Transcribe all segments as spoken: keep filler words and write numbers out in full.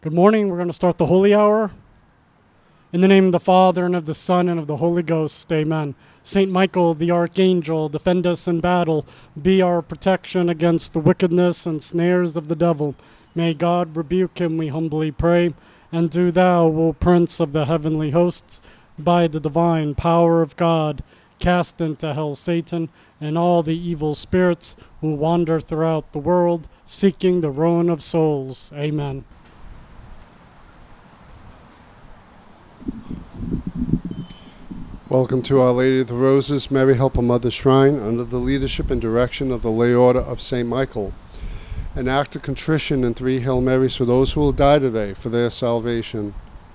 Good morning. We're going to start the Holy Hour. In the name of the Father, and of the Son, and of the Holy Ghost. Amen. Saint Michael, the Archangel, defend us in battle. Be our protection against the wickedness and snares of the devil. May God rebuke him, we humbly pray. And do thou, O Prince of the heavenly hosts, by the divine power of God, cast into hell Satan and all the evil spirits who wander throughout the world, seeking the ruin of souls. Amen. Welcome to Our Lady of the Roses, Mary Helper Mother Shrine, under the leadership and direction of the Lay Order of Saint Michael. An act of contrition and three Hail Marys for those who will die today for their salvation.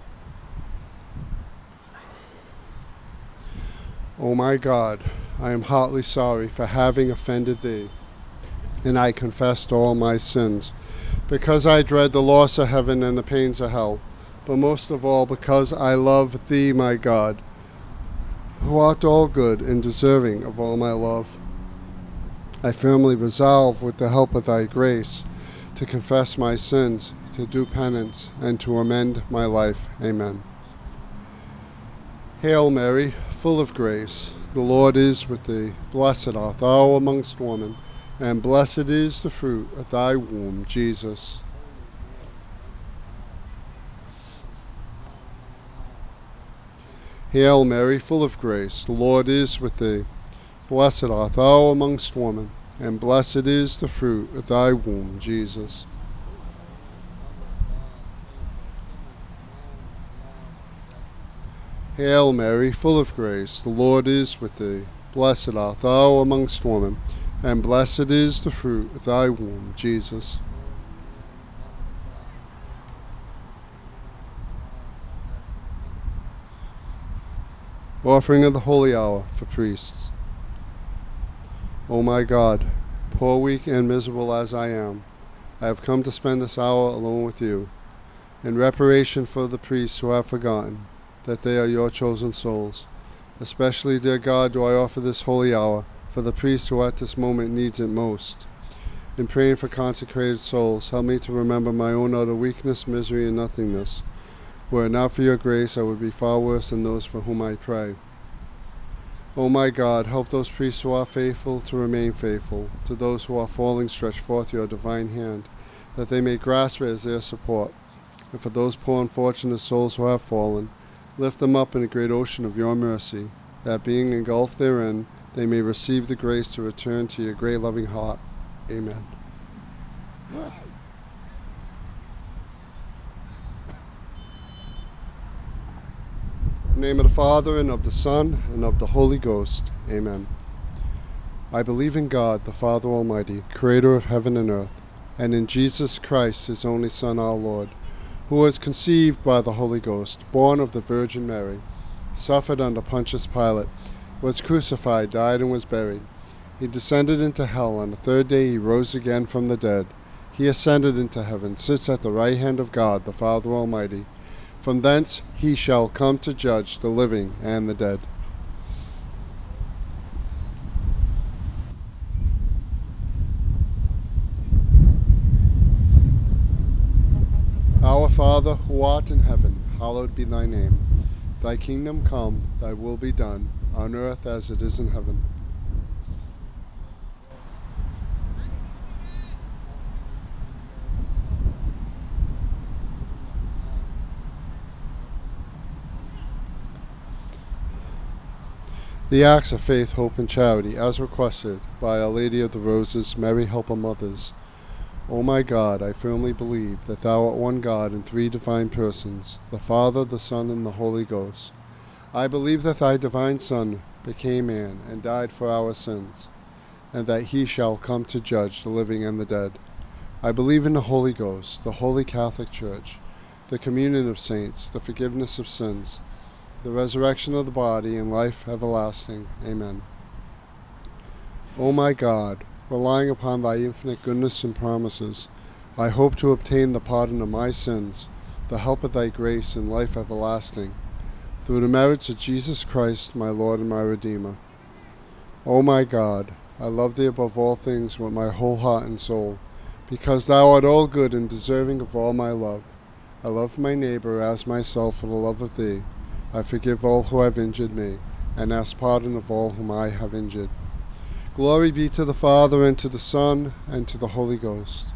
O my God, I am heartily sorry for having offended thee, and I confessed all my sins, because I dread the loss of heaven and the pains of hell, but most of all because I love thee, my God, who art all good and deserving of all my love. I firmly resolve, with the help of thy grace, to confess my sins, to do penance, and to amend my life. Amen. Hail Mary, full of grace, the Lord is with thee. Blessed art thou amongst women, and blessed is the fruit of thy womb, Jesus. Hail Mary, full of grace, the Lord is with thee. Blessed art thou amongst women, and blessed is the fruit of thy womb, Jesus. Hail Mary, full of grace, the Lord is with thee. Blessed art thou amongst women, and blessed is the fruit of thy womb, Jesus. Offering of the Holy Hour for priests. O my God, poor, weak, and miserable as I am, I have come to spend this hour alone with you, in reparation for the priests who have forgotten that they are your chosen souls. Especially, dear God, do I offer this holy hour for the priest who at this moment needs it most. In praying for consecrated souls, help me to remember my own utter weakness, misery, and nothingness. Were it not for your grace, I would be far worse than those for whom I pray. O my God, help those priests who are faithful to remain faithful. To those who are falling, stretch forth your divine hand, that they may grasp it as their support. And for those poor unfortunate souls who have fallen, lift them up in a great ocean of your mercy, that being engulfed therein, they may receive the grace to return to your great loving heart. Amen. In the name of the Father, and of the Son, and of the Holy Ghost. Amen. I believe in God, the Father Almighty, creator of heaven and earth, and in Jesus Christ, his only Son, our Lord, who was conceived by the Holy Ghost, born of the Virgin Mary, suffered under Pontius Pilate, was crucified, died, and was buried. He descended into hell. On the third day he rose again from the dead. He ascended into heaven, sits at the right hand of God, the Father Almighty. From thence he shall come to judge the living and the dead. Our Father, who art in heaven, hallowed be thy name. Thy kingdom come, thy will be done, on earth as it is in heaven. The acts of faith, hope, and charity, as requested by Our Lady of the Roses, Mary Helper Mothers. O my God, I firmly believe that thou art one God in three divine persons, the Father, the Son, and the Holy Ghost. I believe that thy divine Son became man and died for our sins, and that he shall come to judge the living and the dead. I believe in the Holy Ghost, the Holy Catholic Church, the communion of saints, the forgiveness of sins, the resurrection of the body, and life everlasting. Amen. O my God, relying upon thy infinite goodness and promises, I hope to obtain the pardon of my sins, the help of thy grace, and life everlasting, through the merits of Jesus Christ, my Lord and my Redeemer. O my God, I love thee above all things with my whole heart and soul, because thou art all good and deserving of all my love. I love my neighbor as myself for the love of thee. I forgive all who have injured me, and ask pardon of all whom I have injured. Glory be to the Father, and to the Son, and to the Holy Ghost.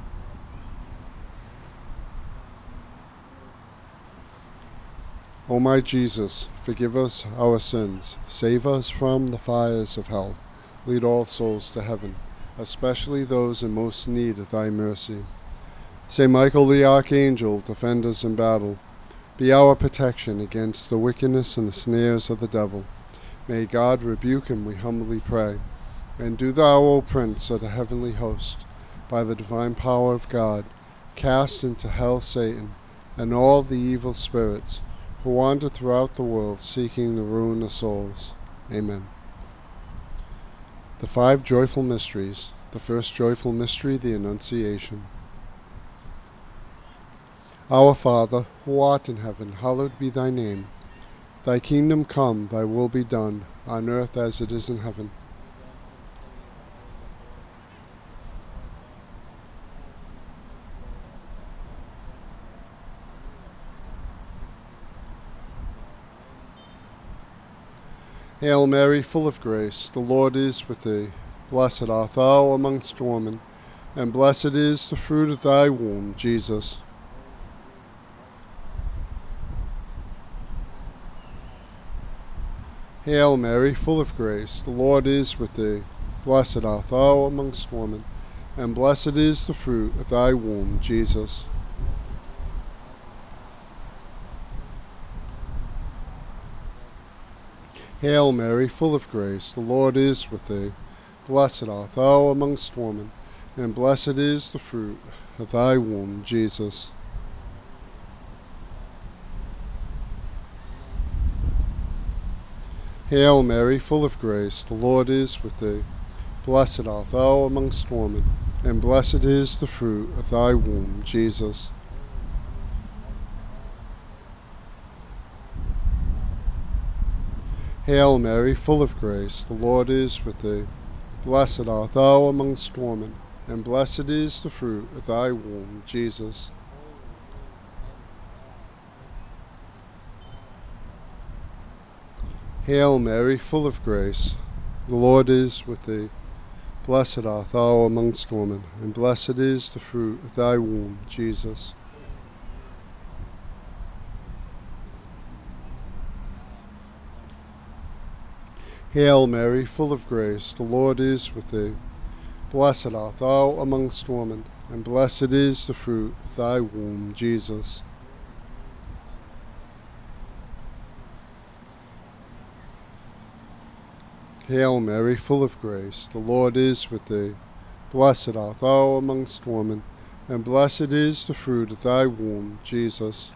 O my Jesus, forgive us our sins, save us from the fires of hell, lead all souls to heaven, especially those in most need of thy mercy. Saint Michael the Archangel, defend us in battle. Be our protection against the wickedness and the snares of the devil. May God rebuke him, we humbly pray. And do thou, O Prince of the heavenly host, by the divine power of God, cast into hell Satan and all the evil spirits who wander throughout the world seeking the ruin of souls. Amen. The five joyful mysteries. The first joyful mystery, the Annunciation. Our Father, who art in heaven, hallowed be thy name. Thy kingdom come, thy will be done, on earth as it is in heaven. Hail Mary, full of grace, the Lord is with thee. Blessed art thou amongst women, and blessed is the fruit of thy womb, Jesus. Hail Mary, full of grace, the Lord is with thee. Blessed art thou amongst women, and blessed is the fruit of thy womb, Jesus. Hail Mary, full of grace, the Lord is with thee. Blessed art thou amongst women, and blessed is the fruit of thy womb, Jesus. Hail Mary, full of grace, the Lord is with thee. Blessed art thou amongst women, and blessed is the fruit of thy womb, Jesus. Hail Mary, full of grace, the Lord is with thee. Blessed art thou amongst women, and blessed is the fruit of thy womb, Jesus. Hail Mary, full of grace, the Lord is with thee. Blessed art thou amongst women, and blessed is the fruit of thy womb, Jesus. Hail Mary, full of grace, the Lord is with thee. Blessed art thou amongst women, and blessed is the fruit of thy womb, Jesus. Hail Mary, full of grace, the Lord is with thee. Blessed art thou amongst women, and blessed is the fruit of thy womb, Jesus.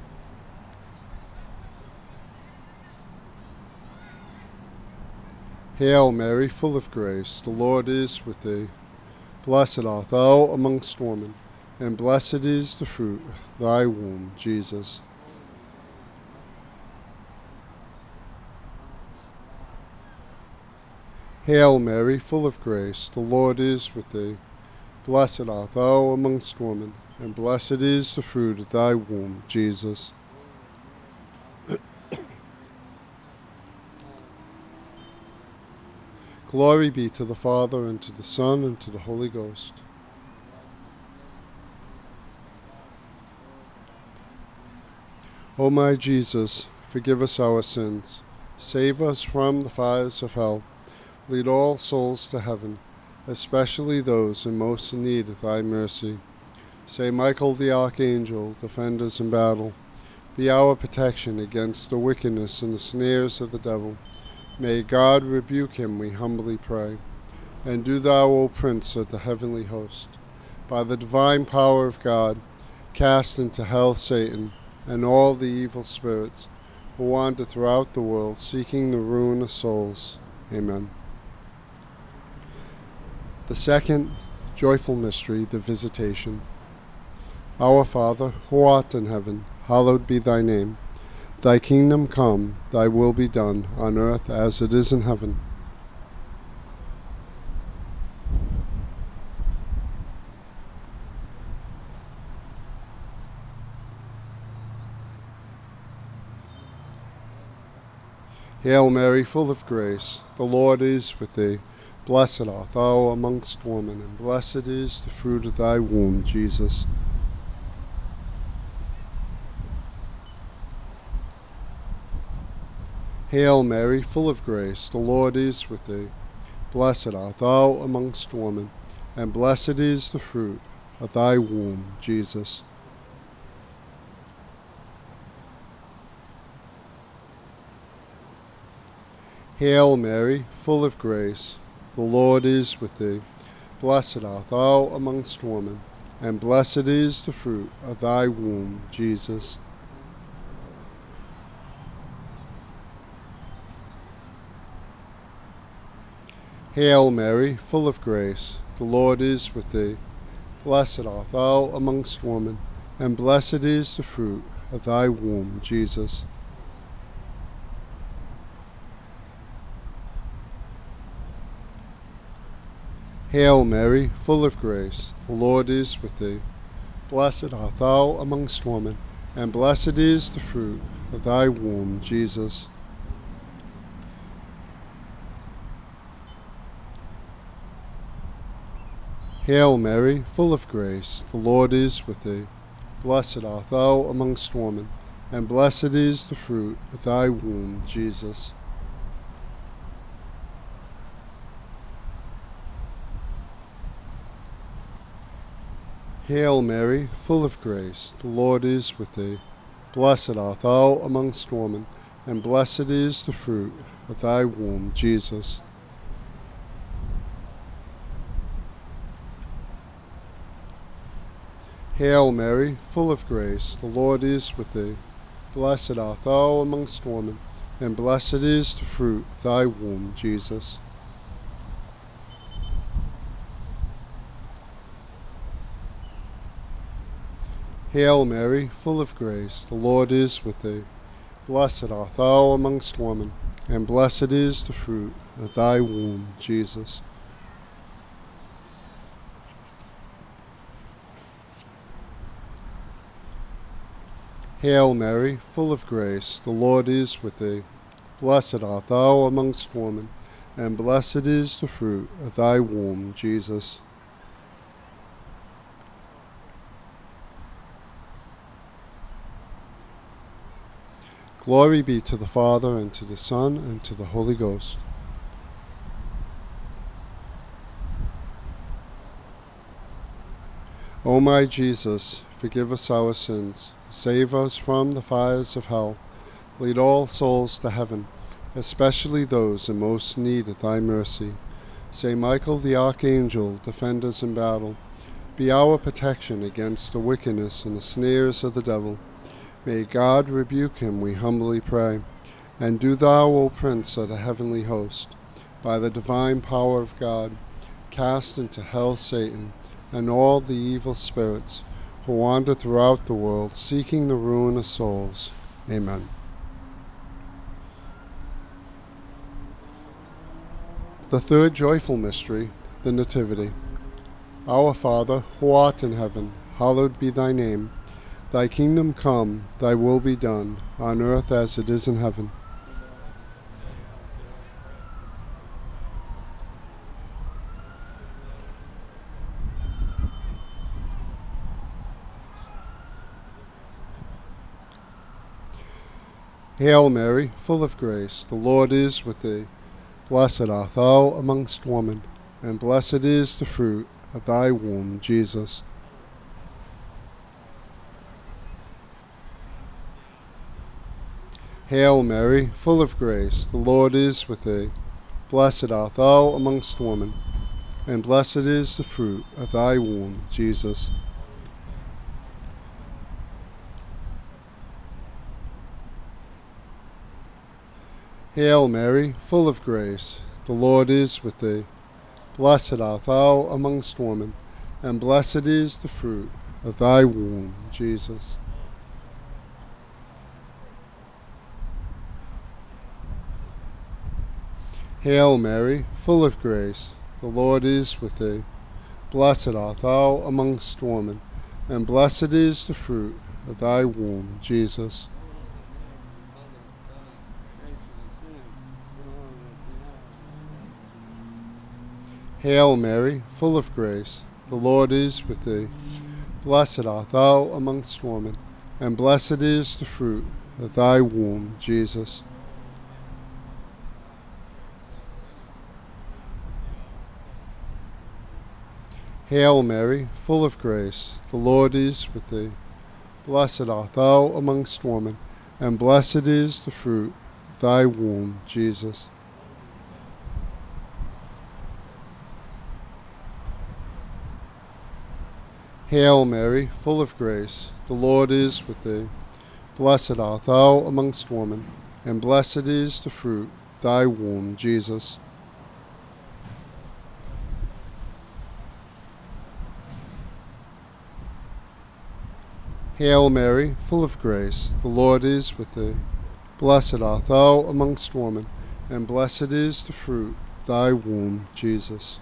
Hail Mary, full of grace, the Lord is with thee. Blessed art thou amongst women, and blessed is the fruit of thy womb, Jesus. Hail Mary, full of grace, the Lord is with thee. Blessed art thou amongst women, and blessed is the fruit of thy womb, Jesus. Glory be to the Father, and to the Son, and to the Holy Ghost. O my Jesus, forgive us our sins, save us from the fires of hell, lead all souls to heaven, especially those in most need of thy mercy. Saint Michael the Archangel, defend us in battle. Be our protection against the wickedness and the snares of the devil. May God rebuke him, we humbly pray. And do thou, O Prince of the heavenly host, by the divine power of God, cast into hell Satan and all the evil spirits who wander throughout the world seeking the ruin of souls. Amen. The second joyful mystery, the Visitation. Our Father, who art in heaven, hallowed be thy name. Thy kingdom come, thy will be done, on earth as it is in heaven. Hail Mary, full of grace, the Lord is with thee. Blessed art thou amongst women, and blessed is the fruit of thy womb, Jesus. Hail Mary, full of grace, the Lord is with thee. Blessed art thou amongst women, and blessed is the fruit of thy womb, Jesus. Hail Mary, full of grace, the Lord is with thee. Blessed art thou amongst women, and blessed is the fruit of thy womb, Jesus. Hail Mary, full of grace, the Lord is with thee. Blessed art thou amongst women, and blessed is the fruit of thy womb, Jesus. Hail Mary, full of grace, the Lord is with thee. Blessed art thou amongst women, and blessed is the fruit of thy womb, Jesus. Hail Mary, full of grace, the Lord is with thee. Blessed art thou amongst women, and blessed is the fruit of thy womb, Jesus. Hail Mary, full of grace, the Lord is with thee. Blessed art thou amongst women, and blessed is the fruit of thy womb, Jesus. Hail Mary, full of grace, the Lord is with thee. Blessed art thou amongst women, and blessed is the fruit of thy womb, Jesus. Hail Mary, full of grace, the Lord is with thee. Blessed art thou amongst women, and blessed is the fruit of thy womb, Jesus. Hail Mary, full of grace, the Lord is with thee. Blessed art thou amongst women, and blessed is the fruit of thy womb, Jesus. Glory be to the Father, and to the Son, and to the Holy Ghost. O my Jesus, forgive us our sins, save us from the fires of hell, lead all souls to heaven, especially those in most need of thy mercy. Saint Michael the Archangel, defend us in battle. Be our protection against the wickedness and the snares of the devil. May God rebuke him, we humbly pray. And do thou, O Prince of the heavenly host, by the divine power of God, cast into hell Satan and all the evil spirits who wander throughout the world, seeking the ruin of souls. Amen. The third joyful mystery, the Nativity. Our Father, who art in heaven, hallowed be thy name. Thy kingdom come, thy will be done, on earth as it is in heaven. Hail Mary, full of grace, the Lord is with thee. Blessed art thou amongst women, and blessed is the fruit of thy womb, Jesus. Hail Mary, full of grace, the Lord is with thee. Blessed art thou amongst women, and blessed is the fruit of thy womb, Jesus. Hail Mary, full of grace, the Lord is with thee. Blessed art thou amongst women, and blessed is the fruit of thy womb, Jesus. Hail Mary, full of grace, the Lord is with thee. Blessed art thou amongst women, and blessed is the fruit of thy womb, Jesus. Hail Mary, full of grace, the Lord is with thee. Blessed art thou amongst women, and blessed is the fruit of thy womb, Jesus. Hail Mary, full of grace, the Lord is with thee. Blessed art thou amongst women, and blessed is the fruit of thy womb, Jesus. Hail Mary, full of grace, the Lord is with thee. Blessed art thou amongst women, and blessed is the fruit of thy womb, Jesus. Hail Mary, full of grace, the Lord is with thee. Blessed art thou amongst women, and blessed is the fruit of thy womb, Jesus.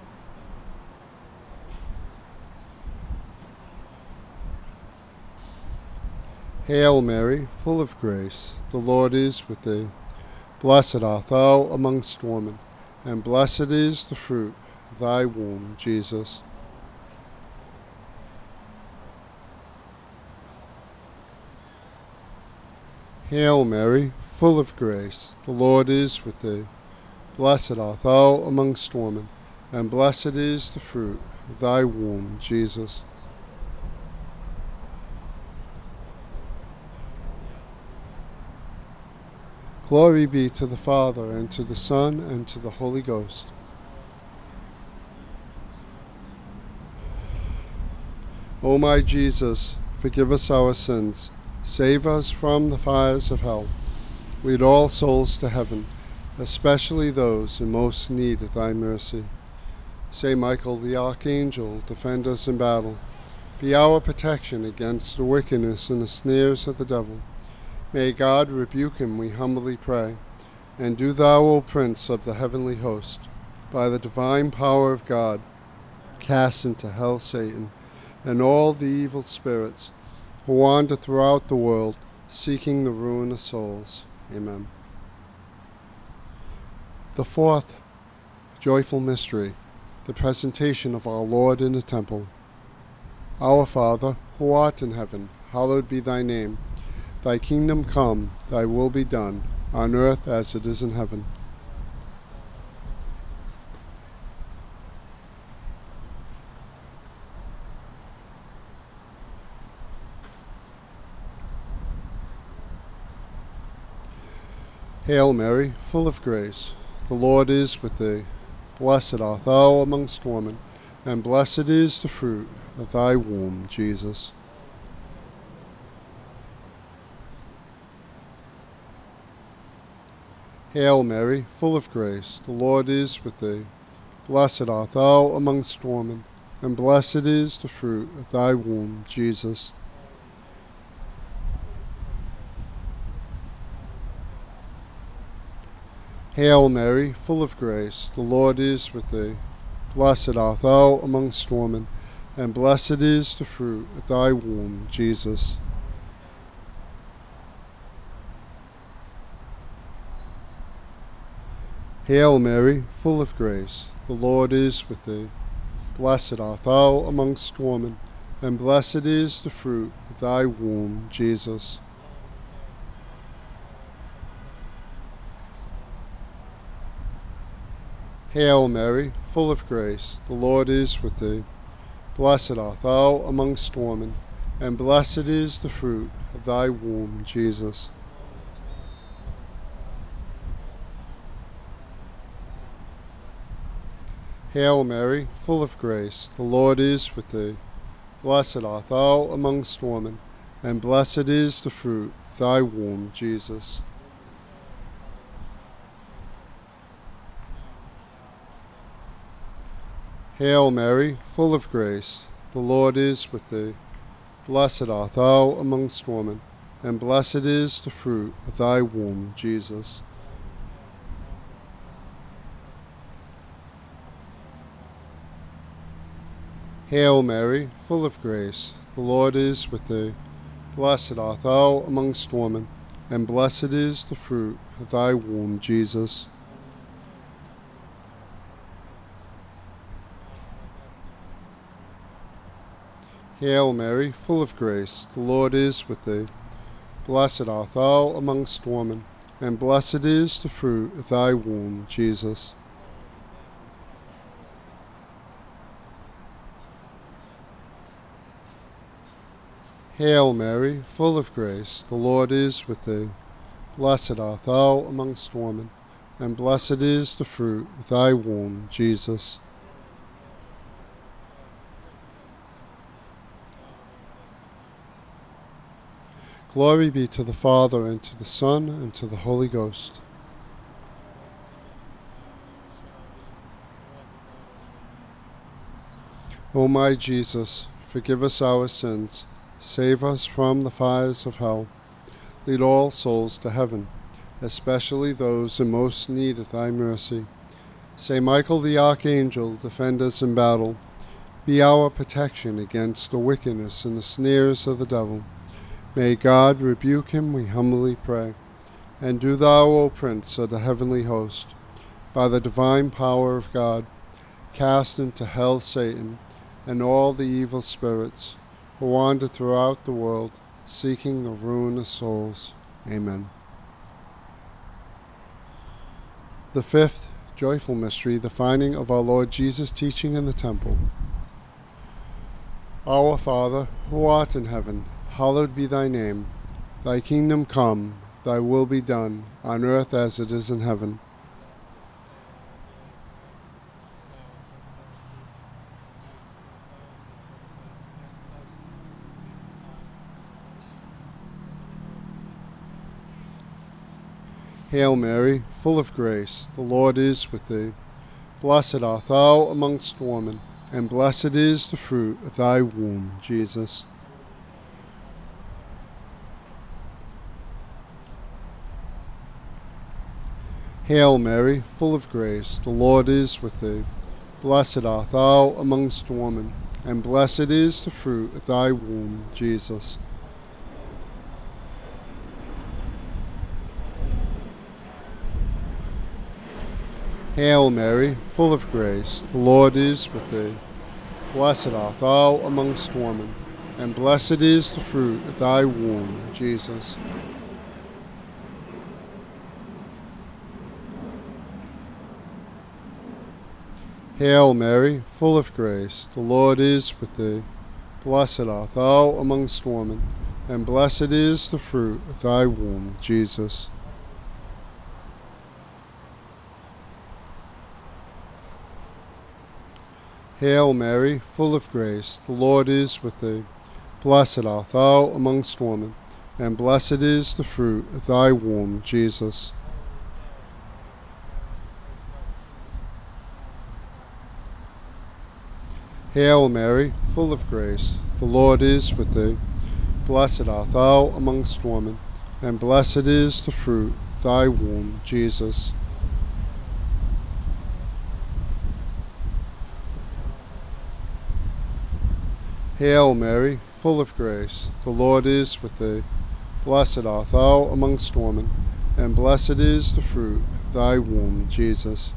Hail Mary, full of grace, the Lord is with thee. Blessed art thou amongst women, and blessed is the fruit of thy womb, Jesus. Hail Mary, full of grace, the Lord is with thee. Blessed art thou amongst women, and blessed is the fruit of thy womb, Jesus. Glory be to the Father, and to the Son, and to the Holy Ghost. O my Jesus, forgive us our sins. Save us from the fires of hell. Lead all souls to heaven, especially those in most need of thy mercy. Saint Michael the Archangel, defend us in battle. Be our protection against the wickedness and the snares of the devil. May God rebuke him, we humbly pray. And do thou, O Prince of the heavenly host, by the divine power of God, cast into hell Satan and all the evil spirits who wander throughout the world, seeking the ruin of souls. Amen. The fourth joyful mystery, the presentation of our Lord in the temple. Our Father, who art in heaven, hallowed be thy name. Thy kingdom come, thy will be done, on earth as it is in heaven. Hail Mary, full of grace, the Lord is with thee. Blessed art thou amongst women, and blessed is the fruit of thy womb, Jesus. Hail Mary, full of grace, the Lord is with thee. Blessed art thou amongst women, and blessed is the fruit of thy womb, Jesus. Hail Mary, full of grace, the Lord is with thee. Blessed art thou amongst women, and blessed is the fruit of thy womb, Jesus. Hail Mary, full of grace, the Lord is with thee. Blessed art thou amongst women, and blessed is the fruit of thy womb, Jesus. Hail Mary, full of grace, the Lord is with thee. Blessed art thou amongst women, and blessed is the fruit of thy womb, Jesus. Hail Mary, full of grace, the Lord is with thee. Blessed art thou amongst women, and blessed is the fruit of thy womb, Jesus. Hail Mary, full of grace, the Lord is with thee. Blessed art thou amongst women, and blessed is the fruit of thy womb, Jesus. Hail Mary, full of grace, the Lord is with thee. Blessed art thou amongst women, and blessed is the fruit of thy womb, Jesus. Hail Mary, full of grace, the Lord is with thee. Blessed art thou amongst women, and blessed is the fruit of thy womb, Jesus. Hail Mary, full of grace, the Lord is with thee. Blessed art thou amongst women, and blessed is the fruit of thy womb, Jesus. Glory be to the Father, and to the Son, and to the Holy Ghost. O my Jesus, forgive us our sins, save us from the fires of hell, lead all souls to heaven, especially those in most need of thy mercy. Saint Michael the Archangel, defend us in battle. Be our protection against the wickedness and the snares of the devil. May God rebuke him, we humbly pray. And do thou, O Prince of the heavenly host, by the divine power of God, cast into hell Satan and all the evil spirits who wander throughout the world, seeking the ruin of souls. Amen. The fifth joyful mystery, the finding of our Lord Jesus teaching in the temple. Our Father, who art in heaven, hallowed be thy name. Thy kingdom come, thy will be done, on earth as it is in heaven. Hail Mary, full of grace, the Lord is with thee. Blessed art thou amongst women, and blessed is the fruit of thy womb, Jesus. Hail Mary, full of grace, the Lord is with thee. Blessed art thou amongst women, and blessed is the fruit of thy womb, Jesus. Hail Mary, full of grace, the Lord is with thee. Blessed art thou amongst women, and blessed is the fruit of thy womb, Jesus. Hail Mary, full of grace, the Lord is with thee. Blessed art thou amongst women, and blessed is the fruit of thy womb, Jesus. Hail Mary, full of grace, the Lord is with thee. Blessed art thou amongst women, and blessed is the fruit of thy womb, Jesus. Hail Mary, full of grace, the Lord is with thee. Blessed art thou amongst women, and blessed is the fruit of thy womb, Jesus. Hail Mary, full of grace, the Lord is with thee. Blessed art thou amongst women, and blessed is the fruit of thy womb, Jesus.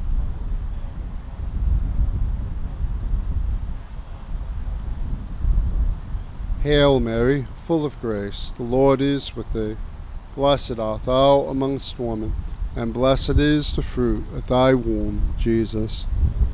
Hail Mary, full of grace, the Lord is with thee. Blessed art thou amongst women, and blessed is the fruit of thy womb, Jesus.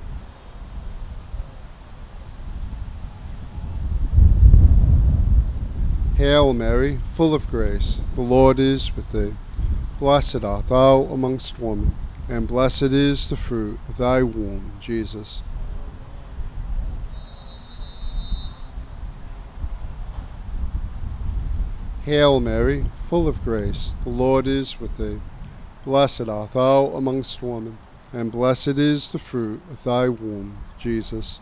Hail Mary, full of grace, the Lord is with thee. Blessed art thou amongst women, and blessed is the fruit of thy womb, Jesus. Hail Mary, full of grace, the Lord is with thee. Blessed art thou amongst women, and blessed is the fruit of thy womb, Jesus.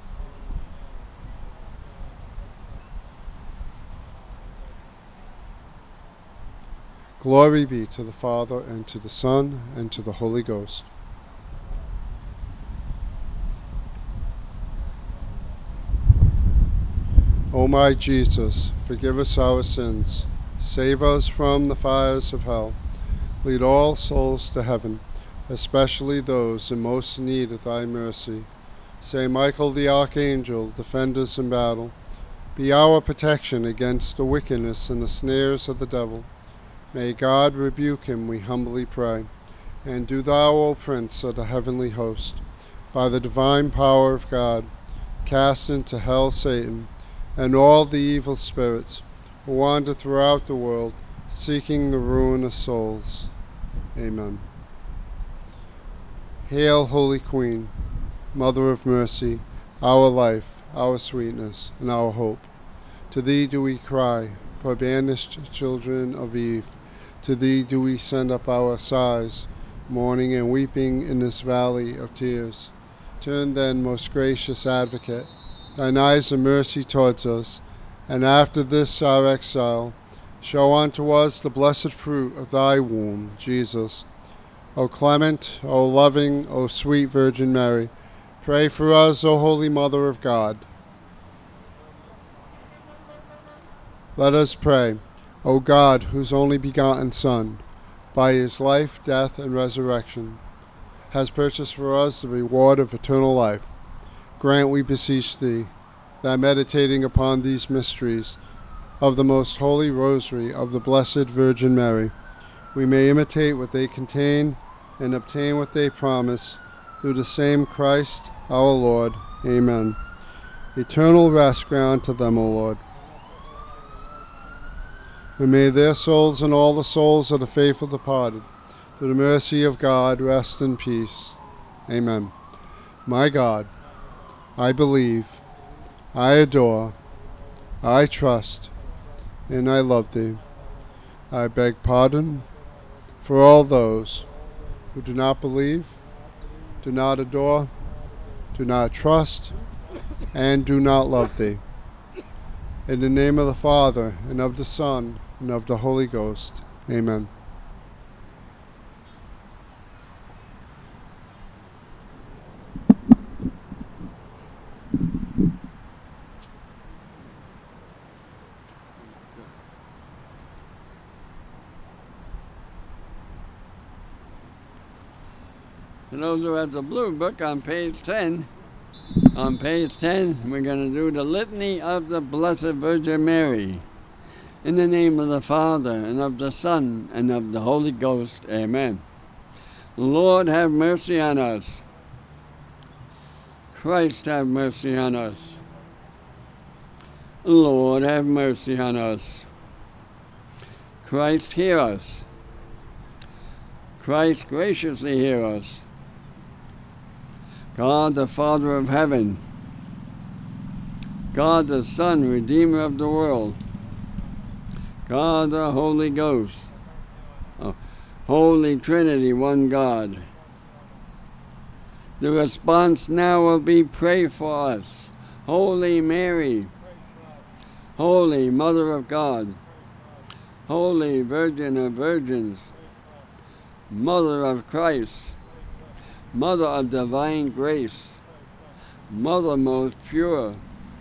Glory be to the Father, and to the Son, and to the Holy Ghost. O my Jesus, forgive us our sins, save us from the fires of hell, lead all souls to heaven, especially those in most need of thy mercy. Saint Michael the Archangel, defend us in battle. Be our protection against the wickedness and the snares of the devil. May God rebuke him, we humbly pray. And do thou, O Prince of the heavenly host, by the divine power of God, cast into hell Satan and all the evil spirits who wander throughout the world, seeking the ruin of souls. Amen. Hail, Holy Queen, Mother of mercy, our life, our sweetness, and our hope. To thee do we cry, poor banished children of Eve. To thee do we send up our sighs, mourning and weeping in this valley of tears. Turn then, most gracious Advocate, thine eyes of mercy towards us, and after this our exile, show unto us the blessed fruit of thy womb, Jesus. O clement, O loving, O sweet Virgin Mary, pray for us, O Holy Mother of God. Let us pray. O God, whose only begotten Son, by his life, death, and resurrection, has purchased for us the reward of eternal life, grant, we beseech thee, that meditating upon these mysteries of the most holy rosary of the Blessed Virgin Mary, we may imitate what they contain and obtain what they promise, through the same Christ our Lord. Amen. Eternal rest grant to them, O Lord. And may their souls and all the souls of the faithful departed, through the mercy of God, rest in peace. Amen. My God, I believe, I adore, I trust, and I love thee. I beg pardon for all those who do not believe, do not adore, do not trust, and do not love thee. In the name of the Father, and of the Son, and of the Holy Ghost. Amen. For those who have the blue book on page ten, on page ten, we're going to do the Litany of the Blessed Virgin Mary. In the name of the Father, and of the Son, and of the Holy Ghost. Amen. Lord, have mercy on us. Christ, have mercy on us. Lord, have mercy on us. Christ, hear us. Christ, graciously hear us. God, the Father of heaven, God, the Son, Redeemer of the world, God, the Holy Ghost, oh, Holy Trinity, one God. The response now will be, pray for us. Holy Mary, Holy Mother of God, Holy Virgin of Virgins, Mother of Christ, Mother of divine grace, Mother most pure,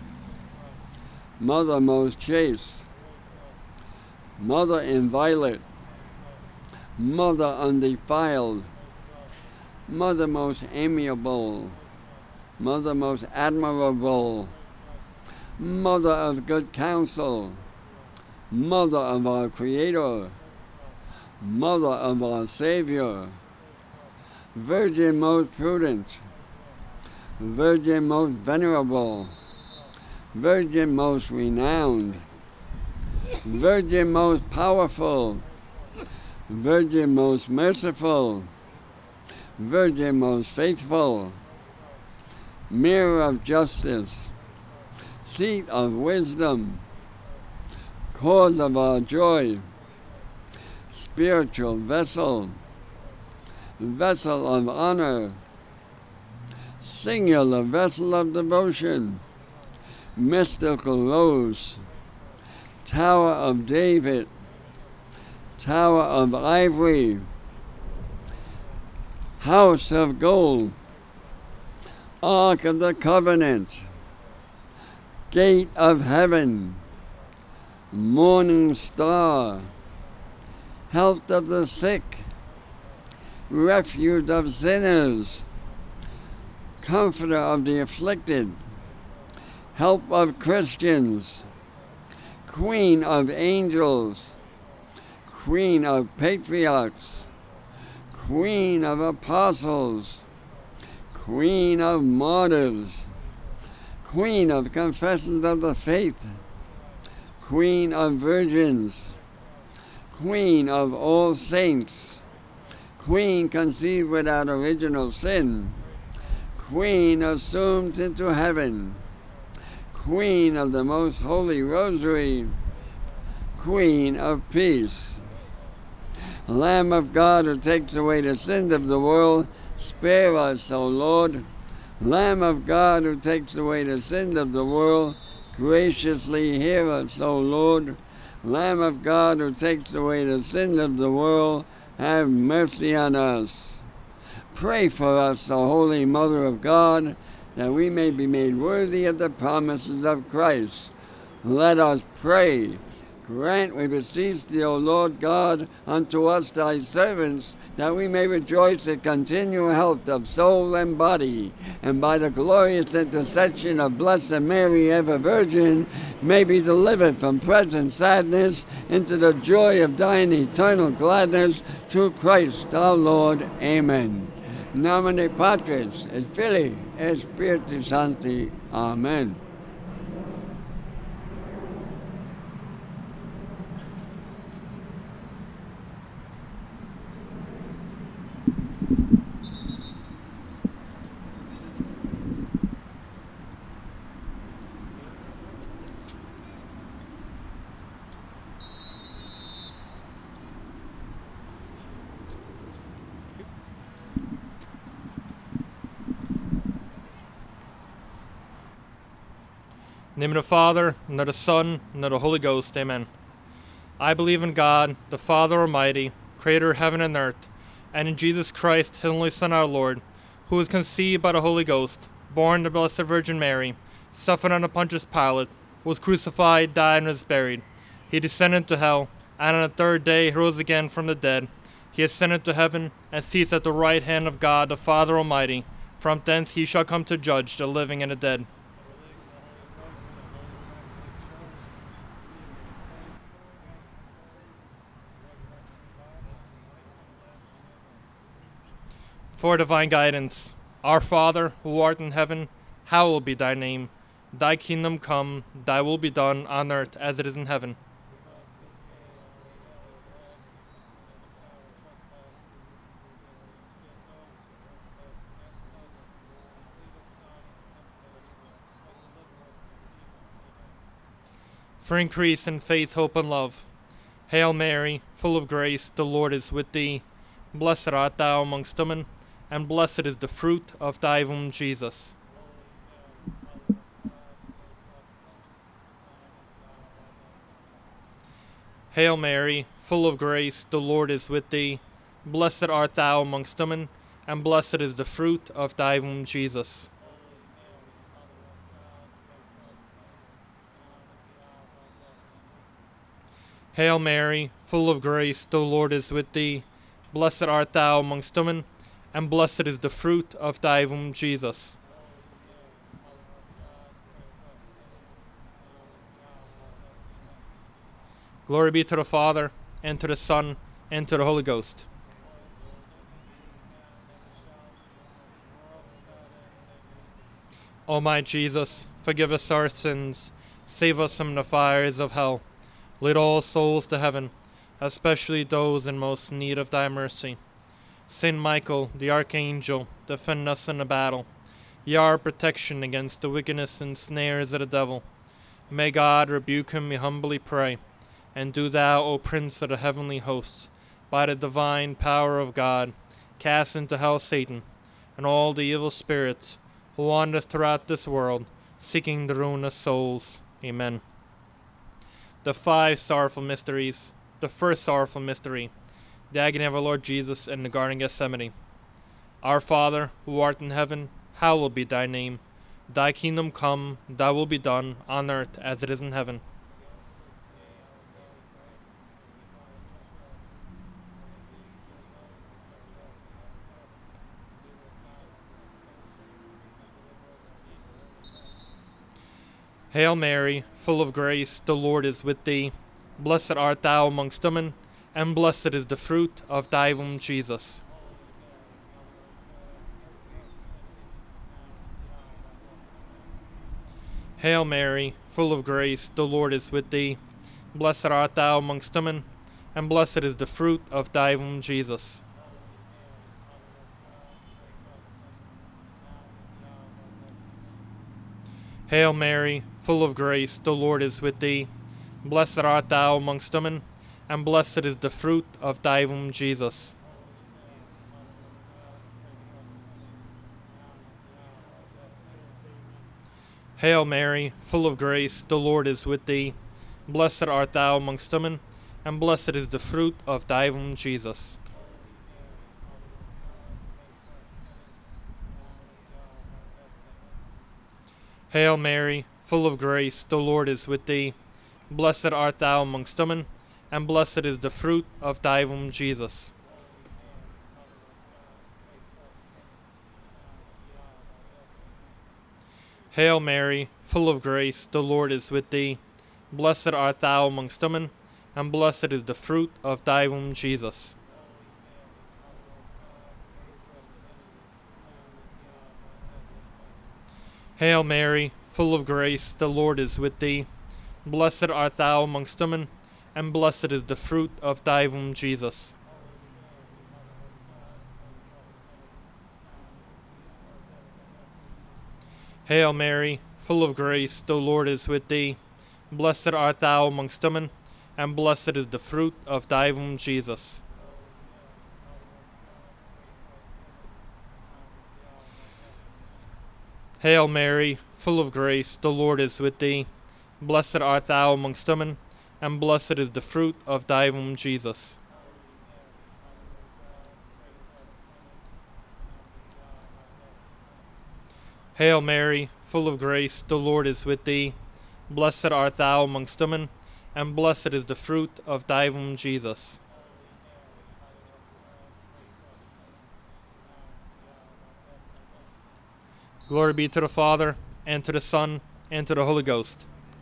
Mother most chaste, Mother inviolate, Mother undefiled, Mother most amiable, Mother most admirable, Mother of good counsel, Mother of our Creator, Mother of our Savior, Virgin most prudent, Virgin most venerable, Virgin most renowned, Virgin most powerful, Virgin most merciful, Virgin most faithful, Mirror of justice, Seat of wisdom, Cause of our joy, Spiritual vessel, Vessel of honor, Singular vessel of devotion, Mystical rose, Tower of David, Tower of ivory, House of gold, Ark of the Covenant, Gate of heaven, Morning star, Health of the sick, Refuge of sinners, Comforter of the afflicted, Help of Christians, Queen of angels, Queen of patriarchs, Queen of apostles, Queen of martyrs, Queen of confessors of the faith, Queen of virgins, Queen of all saints, Queen conceived without original sin, Queen assumed into heaven, Queen of the most holy rosary, Queen of peace. Lamb of God who takes away the sins of the world, spare us, O Lord. Lamb of God who takes away the sins of the world, graciously hear us, O Lord. Lamb of God who takes away the sins of the world, have mercy on us. Pray for us, the Holy Mother of God, that we may be made worthy of the promises of Christ. Let us pray. Grant, we beseech thee, O Lord God, unto us thy servants, that we may rejoice in continual health of soul and body, and by the glorious intercession of Blessed Mary, ever Virgin, may be delivered from present sadness into the joy of thine eternal gladness, through Christ our Lord. Amen. Nomine Patris, et Filii, et Spiritus Sancti. Amen. In the name of the Father, and of the Son, and of the Holy Ghost, amen. I believe in God, the Father Almighty, creator of heaven and earth, and in Jesus Christ, his only Son, our Lord, who was conceived by the Holy Ghost, born of the Blessed Virgin Mary, suffered under Pontius Pilate, was crucified, died, and was buried. He descended to hell, and on the third day he rose again from the dead. He ascended to heaven, and sits at the right hand of God, the Father Almighty. From thence he shall come to judge the living and the dead. For divine guidance, our Father, who art in heaven, hallowed be thy name. Thy kingdom come, thy will be done on earth as it is in heaven. For increase in faith, hope, and love. Hail Mary, full of grace, the Lord is with thee. Blessed art thou amongst women, and blessed is the fruit of thy womb, Jesus. Hail Mary, full of grace, the Lord is with thee. Blessed art thou amongst women, and blessed is the fruit of thy womb, Jesus. Hail Mary, full of grace, the Lord is with thee. Blessed art thou amongst women, and blessed is the fruit of thy womb, Jesus. Glory be to the Father, and to the Son, and to the Holy Ghost. O my Jesus, forgive us our sins, save us from the fires of hell. Lead all souls to heaven, especially those in most need of thy mercy. Saint Michael, the Archangel, defend us in the battle. Ye are our protection against the wickedness and snares of the devil. May God rebuke him, we humbly pray. And do thou, O Prince of the heavenly hosts, by the divine power of God, cast into hell Satan, and all the evil spirits who wander throughout this world, seeking the ruin of souls. Amen. The five sorrowful mysteries. The first sorrowful mystery, the agony of our Lord Jesus in the Garden of Gethsemane. Our Father, who art in heaven, hallowed be thy name. Thy kingdom come, thy will be done, on earth as it is in heaven. Hail Mary, full of grace, the Lord is with thee. Blessed art thou amongst women, and blessed is the fruit of thy womb, Jesus. Hail Mary, full of grace, the Lord is with thee. Blessed art thou amongst women, and blessed is the fruit of thy womb, Jesus. Hail Mary, full of grace, the Lord is with thee. Blessed art thou amongst women, and blessed is the fruit of thy womb, Jesus. Hail Mary, full of grace, the Lord is with thee. Blessed art thou amongst women, and blessed is the fruit of thy womb, Jesus. Hail Mary, full of grace, the Lord is with thee. Blessed art thou amongst women, and blessed is the fruit of thy womb, Jesus. Hail Mary, full of grace, the Lord is with thee. Blessed art thou amongst women, and blessed is the fruit of thy womb, Jesus. Hail Mary, full of grace, the Lord is with thee. Blessed art thou amongst women, and blessed is the fruit of thy womb, Jesus. Hail Mary, full of grace, the Lord is with thee. Blessed art thou amongst women, and blessed is the fruit of thy womb, Jesus. Hail Mary, full of grace, the Lord is with thee. Blessed art thou amongst women, and blessed is the fruit of thy womb, Jesus. Hail Mary, full of grace, the Lord is with thee. Blessed art thou amongst women, and blessed is the fruit of thy womb, Jesus. Glory be to the Father, and to the Son, and to the Holy Ghost.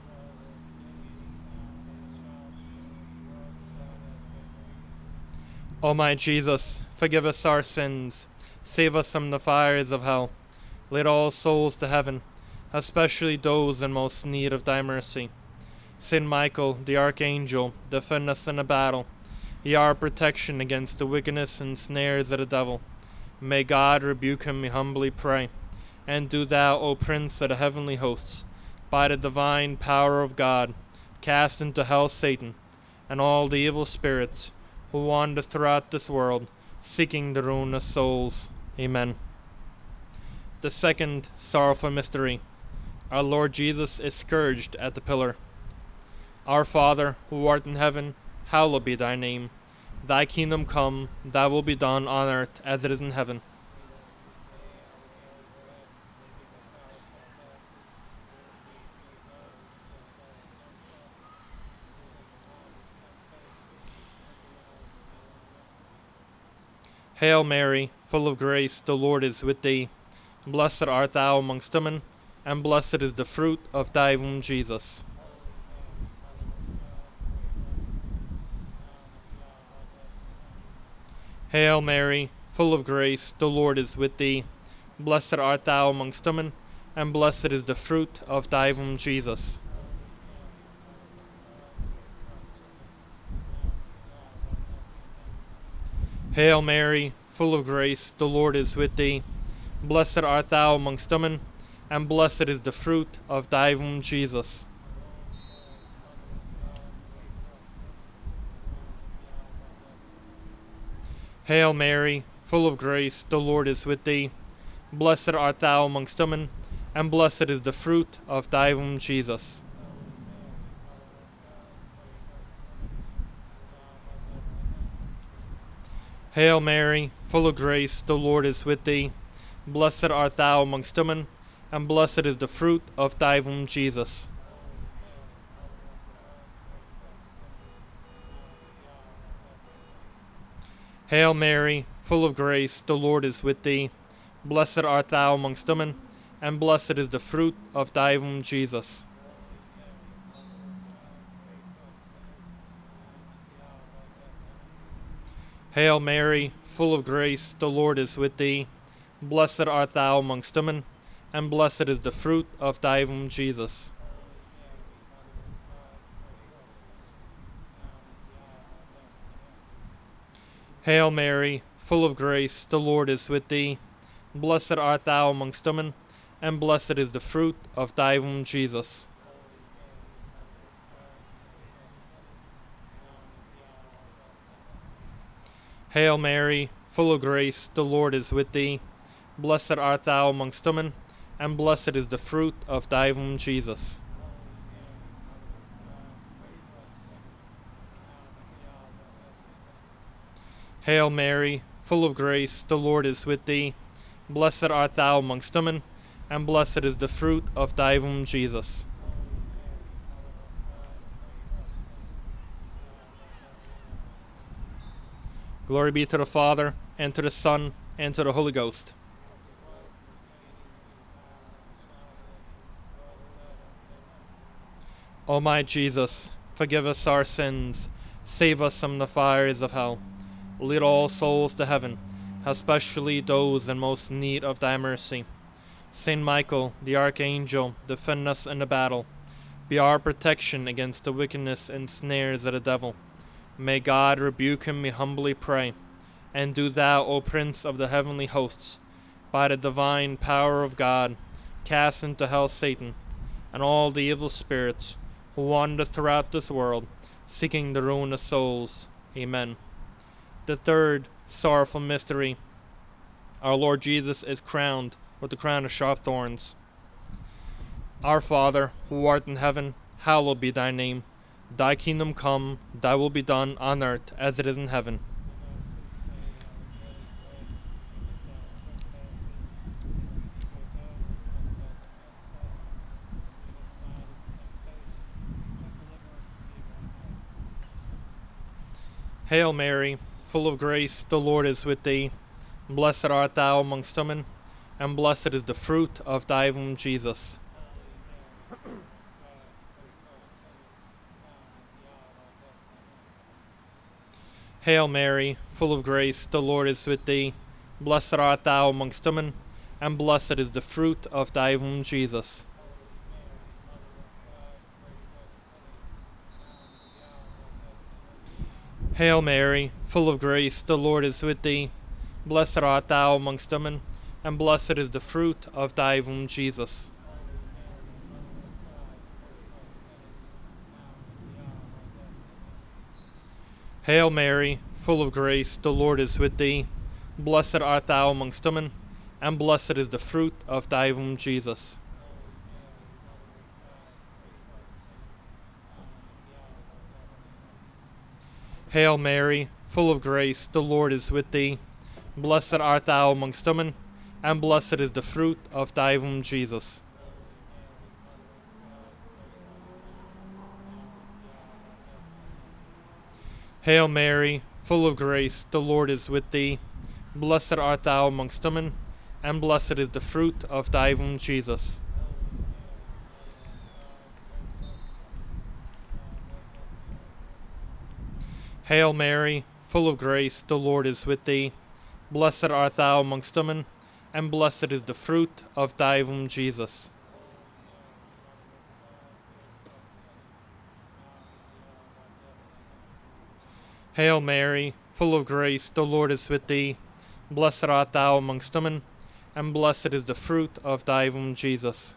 O my Jesus, forgive us our sins, save us from the fires of hell. Lead all souls to heaven, especially those in most need of thy mercy. Saint Michael, the Archangel, defend us in a battle. Ye are our protection against the wickedness and snares of the devil. May God rebuke him, we humbly pray. And do thou, O Prince of the heavenly hosts, by the divine power of God, cast into hell Satan, and all the evil spirits who wander throughout this world, seeking the ruin of souls. Amen. The second sorrowful mystery. Our Lord Jesus is scourged at the pillar. Our Father, who art in heaven, hallowed be thy name. Thy kingdom come, thy will be done on earth as it is in heaven. Hail Mary, full of grace, the Lord is with thee. Blessed art thou amongst women, and blessed is the fruit of thy womb, Jesus. Hail Mary, full of grace, the Lord is with thee. Blessed art thou amongst women, and blessed is the fruit of thy womb, Jesus. Hail Mary, full of grace, the Lord is with thee. Blessed art thou amongst women, and blessed is the fruit of thy womb, Jesus. Hail Mary, full of grace, the Lord is with thee. Blessed art thou amongst women, and blessed is the fruit of thy womb, Jesus. Hail Mary, full of grace, the Lord is with thee. Blessed art thou amongst women, and blessed is the fruit of thy womb, Jesus. Hail Mary, full of grace, the Lord is with thee. Blessed art thou amongst women, and blessed is the fruit of thy womb, Jesus. Hail Mary, full of grace, the Lord is with thee. Blessed art thou amongst women, and blessed is the fruit of thy womb, Jesus. Hail Mary, full of grace, the Lord is with thee. Blessed art thou amongst women, and blessed is the fruit of thy womb, Jesus. Hail Mary, full of grace, the Lord is with thee. Blessed art thou amongst women, and blessed is the fruit of thy womb, Jesus. Hail Mary, full of grace, the Lord is with thee. Blessed art thou amongst women, and blessed is the fruit of thy womb, Jesus. Glory be to the Father, and to the Son, and to the Holy Ghost. O my Jesus, forgive us our sins, save us from the fires of hell. Lead all souls to heaven, especially those in most need of thy mercy. Saint Michael, the Archangel, defend us in the battle. Be our protection against the wickedness and snares of the devil. May God rebuke him, we humbly pray. And do thou, O Prince of the heavenly hosts, by the divine power of God, cast into hell Satan and all the evil spirits who wander throughout this world, seeking the ruin of souls. Amen. The third sorrowful mystery. Our Lord Jesus is crowned with the crown of sharp thorns. Our Father, who art in heaven, hallowed be thy name. Thy kingdom come, thy will be done on earth as it is in heaven. Hail Mary, full of grace, the Lord is with thee. Blessed art thou amongst women, and blessed is the fruit of thy womb, Jesus. Hail Mary, full of grace, the Lord is with thee. Blessed art thou amongst women, and blessed is the fruit of thy womb, Jesus. Hail Mary, full of grace, the Lord is with thee. Blessed art thou amongst women, and blessed is the fruit of thy womb, Jesus. Hail Mary, full of grace, the Lord is with thee. Blessed art thou amongst women, and blessed is the fruit of thy womb, Jesus. Hail Mary, full of grace, the Lord is with thee. Blessed art thou amongst women, and blessed is the fruit of thy womb, Jesus. Hail Mary, full of grace, the Lord is with thee. Blessed art thou amongst women, and blessed is the fruit of thy womb, Jesus. Hail Mary, full of grace, the Lord is with thee. Blessed art thou amongst women, and blessed is the fruit of thy womb, Jesus. Hail Mary, full of grace, the Lord is with thee. Blessed art thou amongst women, and blessed is the fruit of thy womb, Jesus.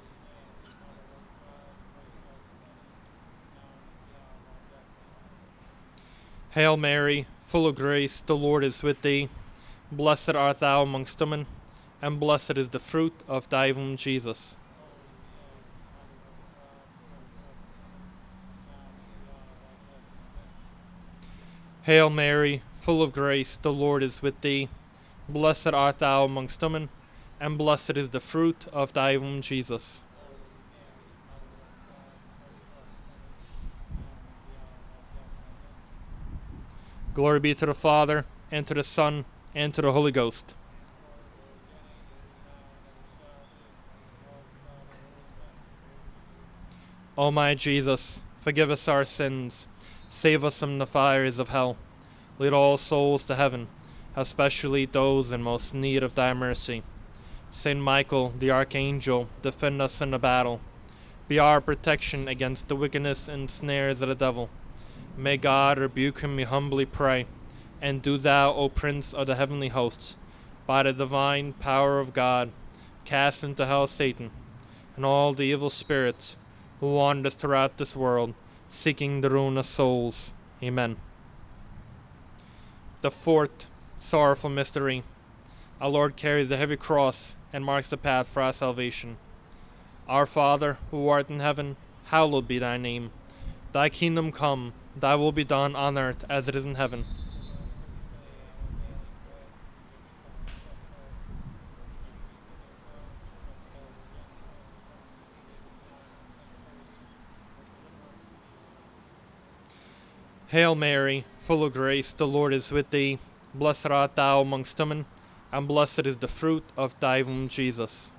Hail Mary, full of grace, the Lord is with thee. Blessed art thou amongst women, and blessed is the fruit of thy womb, Jesus. Hail Mary, full of grace, the Lord is with thee. Blessed art thou amongst women, and blessed is the fruit of thy womb, Jesus. Glory be to the Father, and to the Son, and to the Holy Ghost. O my Jesus, forgive us our sins, save us from the fires of hell. Lead all souls to heaven, especially those in most need of thy mercy. Saint Michael, the Archangel, defend us in the battle. Be our protection against the wickedness and snares of the devil. May God rebuke him, we humbly pray. And do thou, O Prince of the heavenly hosts, by the divine power of God, cast into hell Satan and all the evil spirits who wander throughout this world, seeking the ruin of souls. Amen. The fourth sorrowful mystery. Our Lord carries the heavy cross and marks the path for our salvation. Our Father, who art in heaven, hallowed be thy name. Thy kingdom come, thy will be done on earth as it is in heaven. Hail Mary, full of grace, the Lord is with thee. Blessed art thou amongst women, and blessed is the fruit of thy womb, Jesus.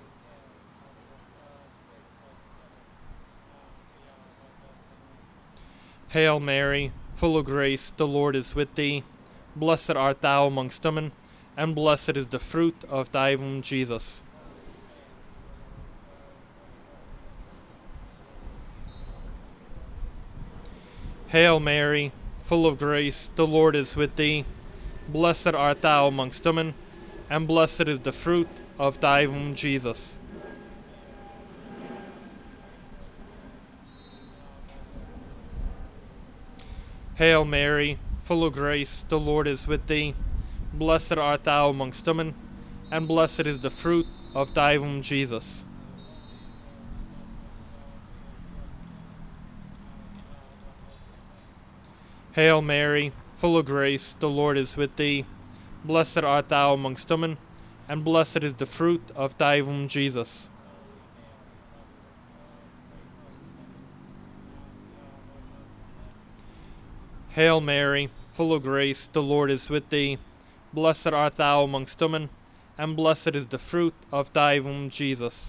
Hail Mary, full of grace, the Lord is with thee. Blessed art thou amongst women, and blessed is the fruit of thy womb, Jesus. Hail Mary, full of grace, the Lord is with thee. Blessed art thou amongst women, and blessed is the fruit of thy womb, Jesus. Hail Mary, full of grace, the Lord is with thee. Blessed art thou amongst women, and blessed is the fruit of thy womb, Jesus. Hail Mary, full of grace, the Lord is with thee. Blessed art thou amongst women, and blessed is the fruit of thy womb, Jesus. Hail Mary, full of grace, the Lord is with thee. Blessed art thou amongst women, and blessed is the fruit of thy womb, Jesus.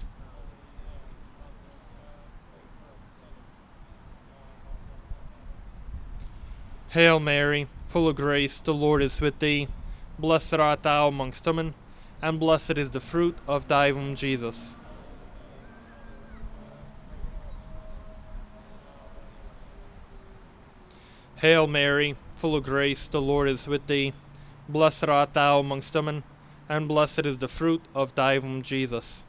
Hail Mary, full of grace, the Lord is with thee. Blessed art thou amongst women, and blessed is the fruit of thy womb, Jesus. Hail Mary, full of grace, the Lord is with thee. Blessed art thou amongst women, and blessed is the fruit of thy womb, Jesus.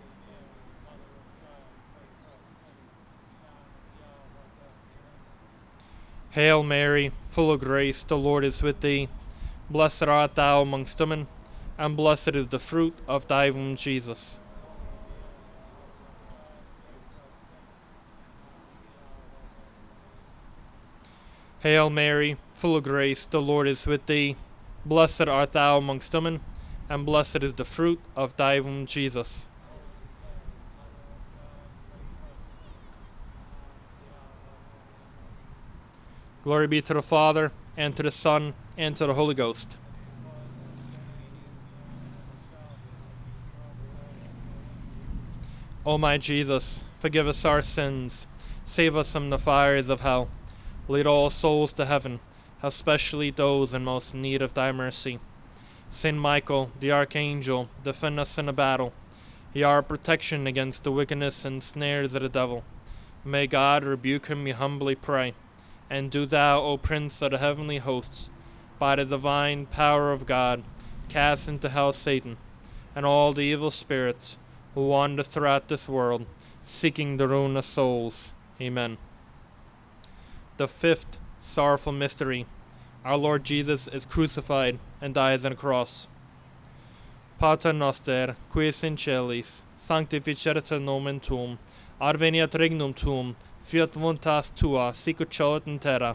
Hail Mary, full of grace, the Lord is with thee. Blessed art thou amongst women, and blessed is the fruit of thy womb, Jesus. Hail Mary, full of grace, the Lord is with thee. Blessed art thou amongst women, and blessed is the fruit of thy womb, Jesus. Glory be to the Father, and to the Son, and to the Holy Ghost. O my Jesus, forgive us our sins, save us from the fires of hell. Lead all souls to heaven, especially those in most need of thy mercy. Saint Michael, the Archangel, defend us in the battle. He our protection against the wickedness and snares of the devil. May God rebuke him, we humbly pray. And do thou, O Prince of the heavenly hosts, by the divine power of God, cast into hell Satan and all the evil spirits who wander throughout this world, seeking the ruin of souls. Amen. The fifth sorrowful mystery. Our Lord Jesus is crucified and dies on a cross. Pater noster, qui es in celis, sanctificetur nomen tuum, adveniat regnum tuum, fiat voluntas tua, sic ut cielo et in terra.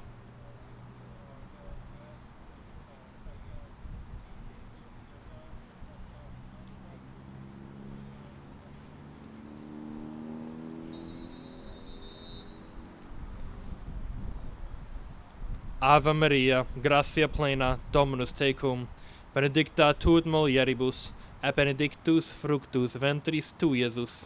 Ave Maria, gratia plena, Dominus tecum, benedicta tu in mulieribus, et benedictus fructus ventris tui, Iesus.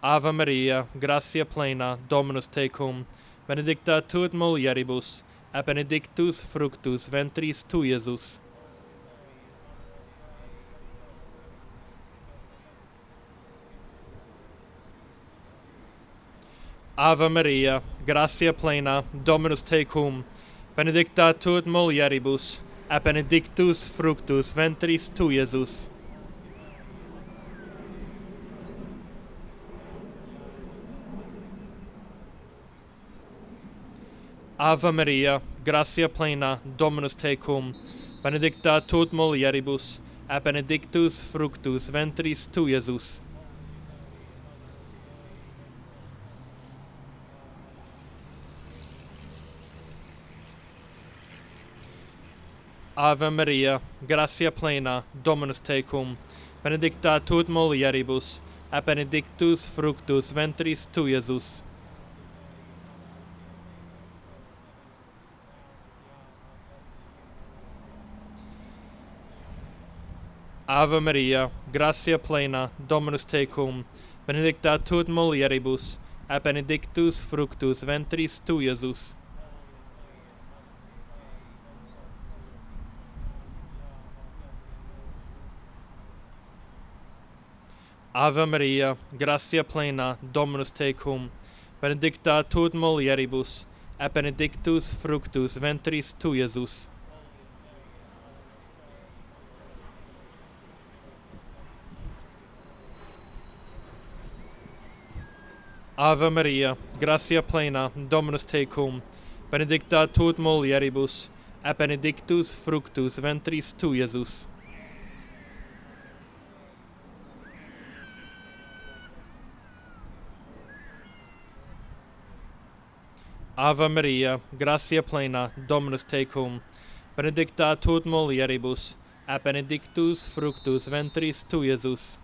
Ave Maria, gratia plena, Dominus tecum, benedicta tu et mulieribus, et benedictus fructus ventris tui, Iesus. Ave Maria, gratia plena, Dominus tecum, benedicta tu et mulieribus, et benedictus fructus ventris tui, Iesus. Ave Maria, gratia plena, Dominus tecum, benedicta tu et mulieribus, et benedictus fructus ventris tui, Iesus. Ave Maria, gratia plena, Dominus tecum, benedicta tu et mulieribus, et benedictus fructus ventris tui, Iesus. Ave Maria, gratia plena, Dominus tecum, benedicta tu et mulieribus, et benedictus fructus ventris tui, Iesus. Ave Maria, gratia plena, Dominus tecum, benedicta tu et mulieribus, et benedictus fructus ventris tui, Iesus. Ave Maria, gratia plena, Dominus tecum, benedicta tu et mulieribus, et benedictus fructus ventris tui, Iesus. Ave Maria, gratia plena, Dominus tecum, benedicta tu et mulieribus, et benedictus fructus ventris tui, Iesus.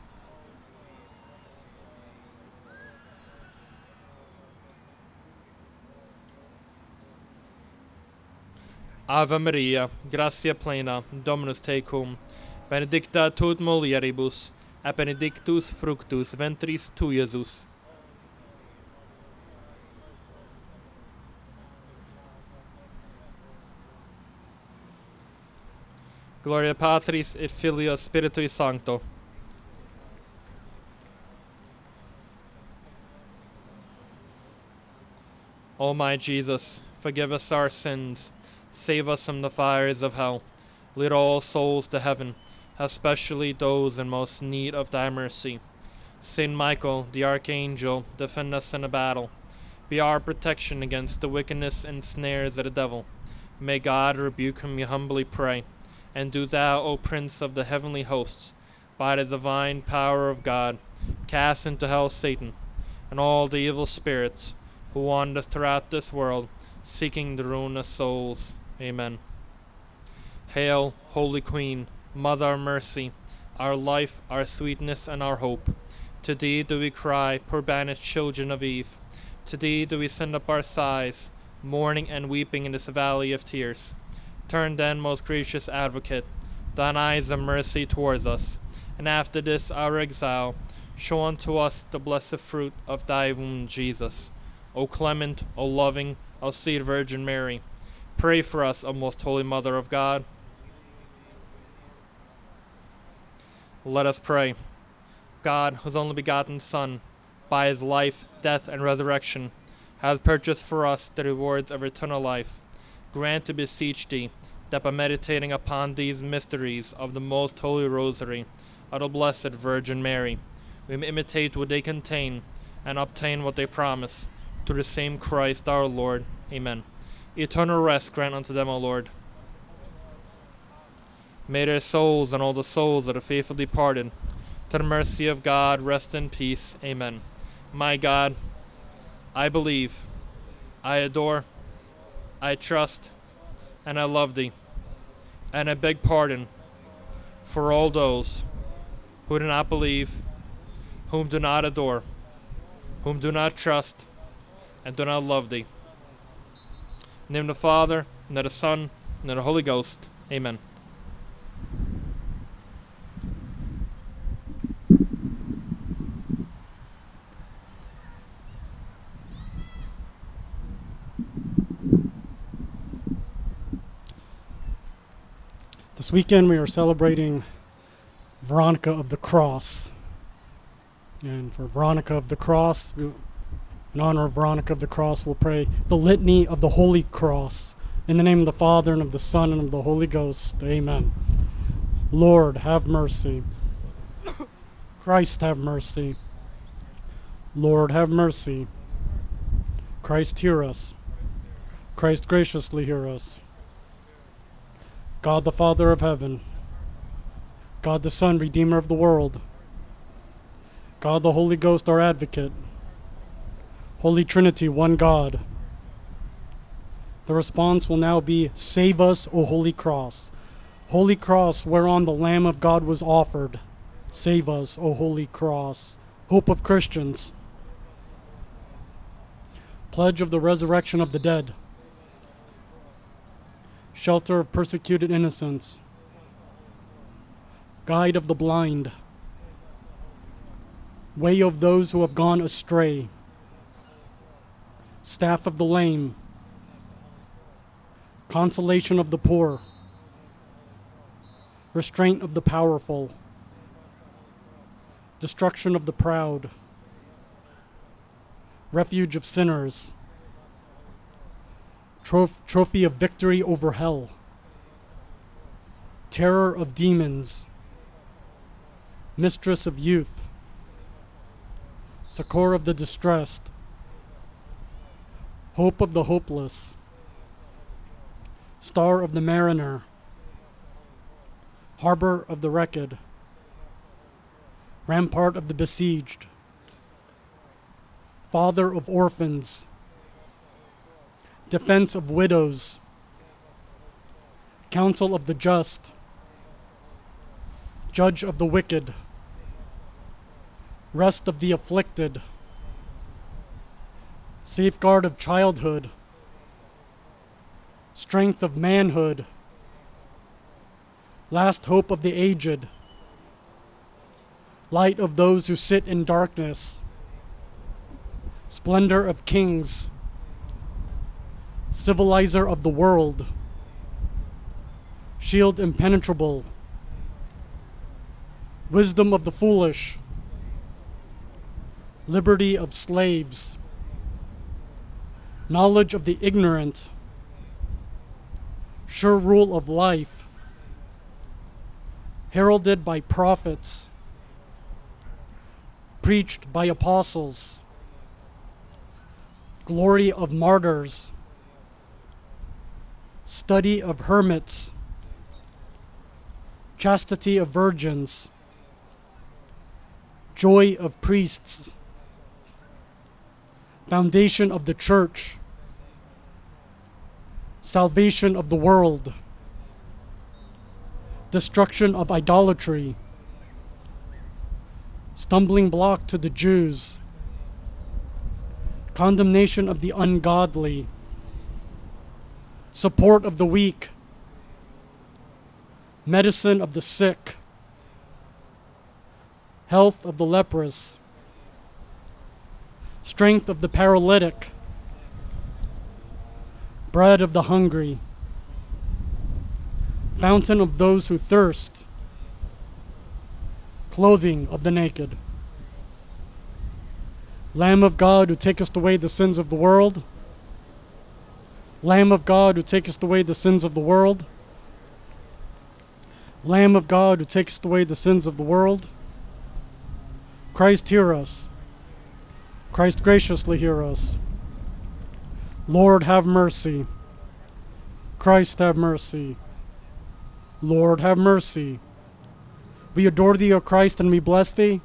Ave Maria, gratia plena, Dominus tecum, benedicta tu et mulieribus, et benedictus fructus ventris tui, Iesus. Gloria Patris et Filio Spiritui Sancto. O my Jesus, forgive us our sins, save us from the fires of hell, lead all souls to heaven, especially those in most need of thy mercy. Saint Michael, the Archangel, defend us in a battle. Be our protection against the wickedness and snares of the devil. May God rebuke him, we humbly pray. And do thou, O Prince of the heavenly hosts, by the divine power of God, cast into hell Satan and all the evil spirits who wander throughout this world, seeking the ruin of souls. Amen. Hail, Holy Queen, Mother of Mercy, our life, our sweetness, and our hope. To thee do we cry, poor banished children of Eve. To thee do we send up our sighs, mourning and weeping in this valley of tears. Turn then, most gracious Advocate, thine eyes of mercy towards us, and after this our exile, show unto us the blessed fruit of thy womb, Jesus. O clement, O loving, O sweet Virgin Mary, pray for us, O most holy Mother of God. Let us pray. God, whose only begotten Son, by his life, death, and resurrection, has purchased for us the rewards of eternal life, grant, to beseech thee, that by meditating upon these mysteries of the most holy Rosary of the Blessed Virgin Mary, we may imitate what they contain and obtain what they promise, through the same Christ our Lord. Amen. Eternal rest grant unto them, O Lord. May their souls and all the souls that are faithful departed, to the mercy of God, rest in peace. Amen. My God, I believe, I adore, I trust, and I love thee, and I beg pardon for all those who do not believe, whom do not adore, whom do not trust, and do not love thee. In the name of the Father, and of the Son, and of the Holy Ghost. Amen. This weekend we are celebrating Veronica of the Cross. And for Veronica of the Cross, we, in honor of Veronica of the Cross, we'll pray the Litany of the Holy Cross. In the name of the Father, and of the Son, and of the Holy Ghost. Amen. Lord, have mercy. Christ, have mercy. Lord, have mercy. Christ, hear us. Christ, graciously hear us. God the Father of heaven, God the Son, Redeemer of the world, God the Holy Ghost, our advocate, Holy Trinity, one God. The response will now be, save us, O Holy Cross. Holy Cross, whereon the Lamb of God was offered. Save us, O Holy Cross. Hope of Christians. Pledge of the resurrection of the dead. Shelter of persecuted innocents. Guide of the blind. Way of those who have gone astray. Staff of the lame. Consolation of the poor. Restraint of the powerful. Destruction of the proud. Refuge of sinners. Troph- trophy of victory over hell. Terror of demons. Mistress of youth. Succor of the distressed. Hope of the hopeless. Star of the mariner. Harbor of the wrecked. Rampart of the besieged. Father of orphans. Defense of widows. Counsel of the just. Judge of the wicked. Rest of the afflicted. Safeguard of childhood. Strength of manhood. Last hope of the aged. Light of those who sit in darkness. Splendor of kings. Civilizer of the world. Shield impenetrable. Wisdom of the foolish. Liberty of slaves. Knowledge of the ignorant. Sure rule of life. Heralded by prophets. Preached by apostles. Glory of martyrs. Study of hermits. Chastity of virgins. Joy of priests. Foundation of the church. Salvation of the world. Destruction of idolatry. Stumbling block to the Jews. Condemnation of the ungodly. Support of the weak. Medicine of the sick. Health of the leprous. Strength of the paralytic. Bread of the hungry. Fountain of those who thirst. Clothing of the naked. Lamb of God, who takest away the sins of the world. Lamb of God, who takest away the sins of the world. Lamb of God, who takest away the sins of the world. Christ, hear us. Christ, graciously hear us. Lord, have mercy. Christ, have mercy. Lord, have mercy. We adore thee, O Christ, and we bless thee.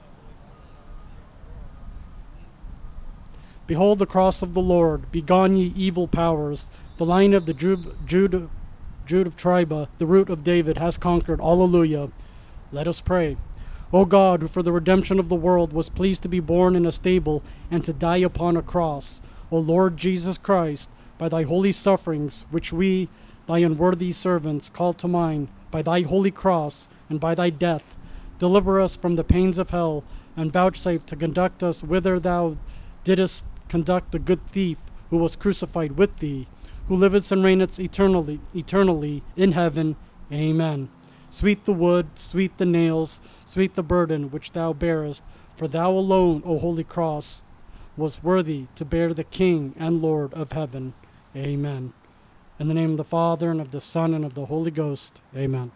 Behold the cross of the Lord. Begone, ye evil powers. The Lion of the Jude, Jude, Jude of Triba, the Root of David, has conquered. Alleluia. Let us pray. O God, who for the redemption of the world was pleased to be born in a stable and to die upon a cross, O Lord Jesus Christ, by thy holy sufferings, which we, thy unworthy servants, call to mind, by thy holy cross and by thy death, deliver us from the pains of hell, and vouchsafe to conduct us whither thou didst conduct the good thief who was crucified with thee, who livest and reignest eternally, eternally in heaven. Amen. Sweet the wood, sweet the nails, sweet the burden which thou bearest, for thou alone, O holy cross, was worthy to bear the King and Lord of heaven. Amen. In the name of the Father, and of the Son, and of the Holy Ghost. Amen.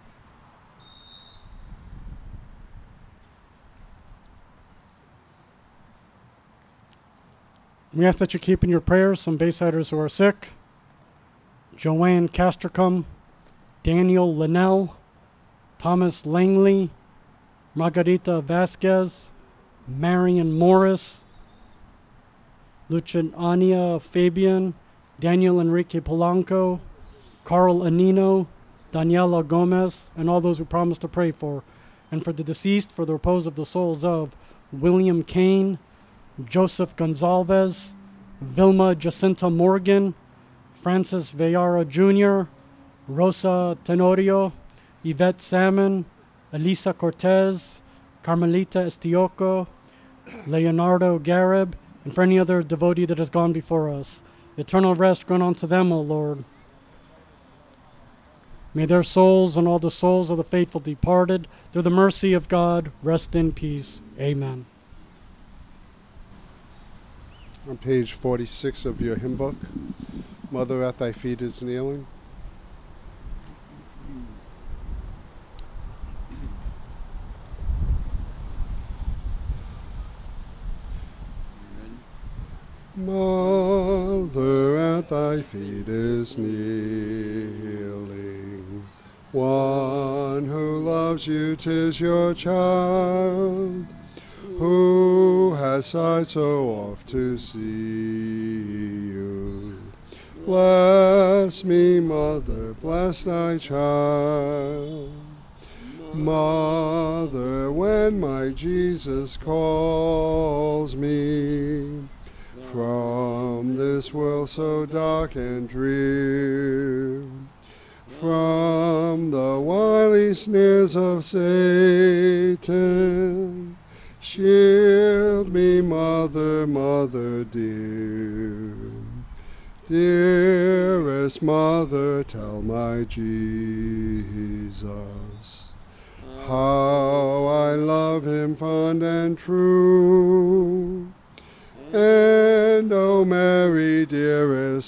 We ask that you keep in your prayers some Baysiders who are sick. Joanne Castricum, Daniel Linnell, Thomas Langley, Margarita Vasquez, Marion Morris, Luciania Fabian, Daniel Enrique Polanco, Carl Anino, Daniela Gomez, and all those we promised to pray for. And for the deceased, for the repose of the souls of William Kane, Joseph Gonzalez, Vilma Jacinta Morgan, Francis Veyara Junior, Rosa Tenorio, Yvette Salmon, Elisa Cortez, Carmelita Estioco, Leonardo Garib, and for any other devotee that has gone before us. Eternal rest grant unto them, O Lord. May their souls and all the souls of the faithful departed, through the mercy of God, rest in peace. Amen. On page forty-six of your hymn book, Mother at thy feet is kneeling. Mother at thy feet is kneeling, one who loves you, 'tis your child, who has sighed so oft to see you. Bless me, Mother, bless thy child. Mother, when my Jesus calls me from this world so dark and drear, from the wily snares of Satan, shield me, Mother, Mother dear. Dearest Mother, tell my Jesus how I love him fond and true. And, O Mary, dearest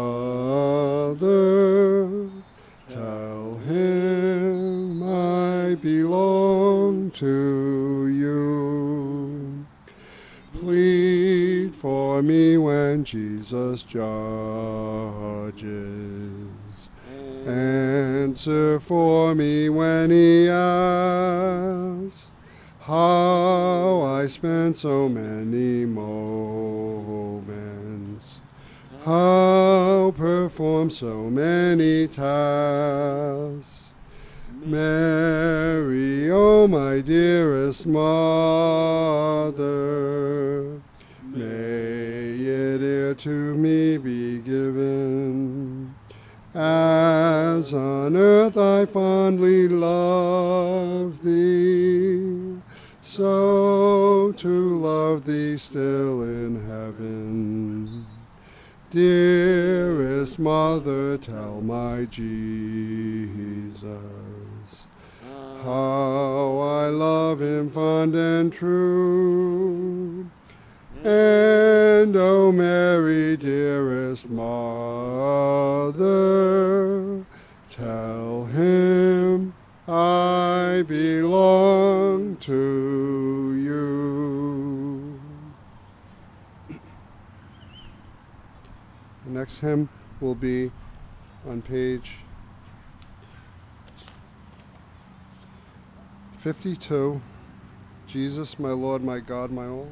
Mother, tell him I belong to you. Plead for me when Jesus judges. Answer for me when he asks how I spent so many moments, how performed so many tasks. Mary, oh my dearest Mother, may it ere to me be given, as on earth I fondly love thee, so to love thee still in heaven. Dearest Mother, tell my Jesus how I love him fond and true. And, O Mary, dearest Mother, tell him I belong to you. The next hymn will be on page fifty-two, Jesus, my Lord, my God, my all.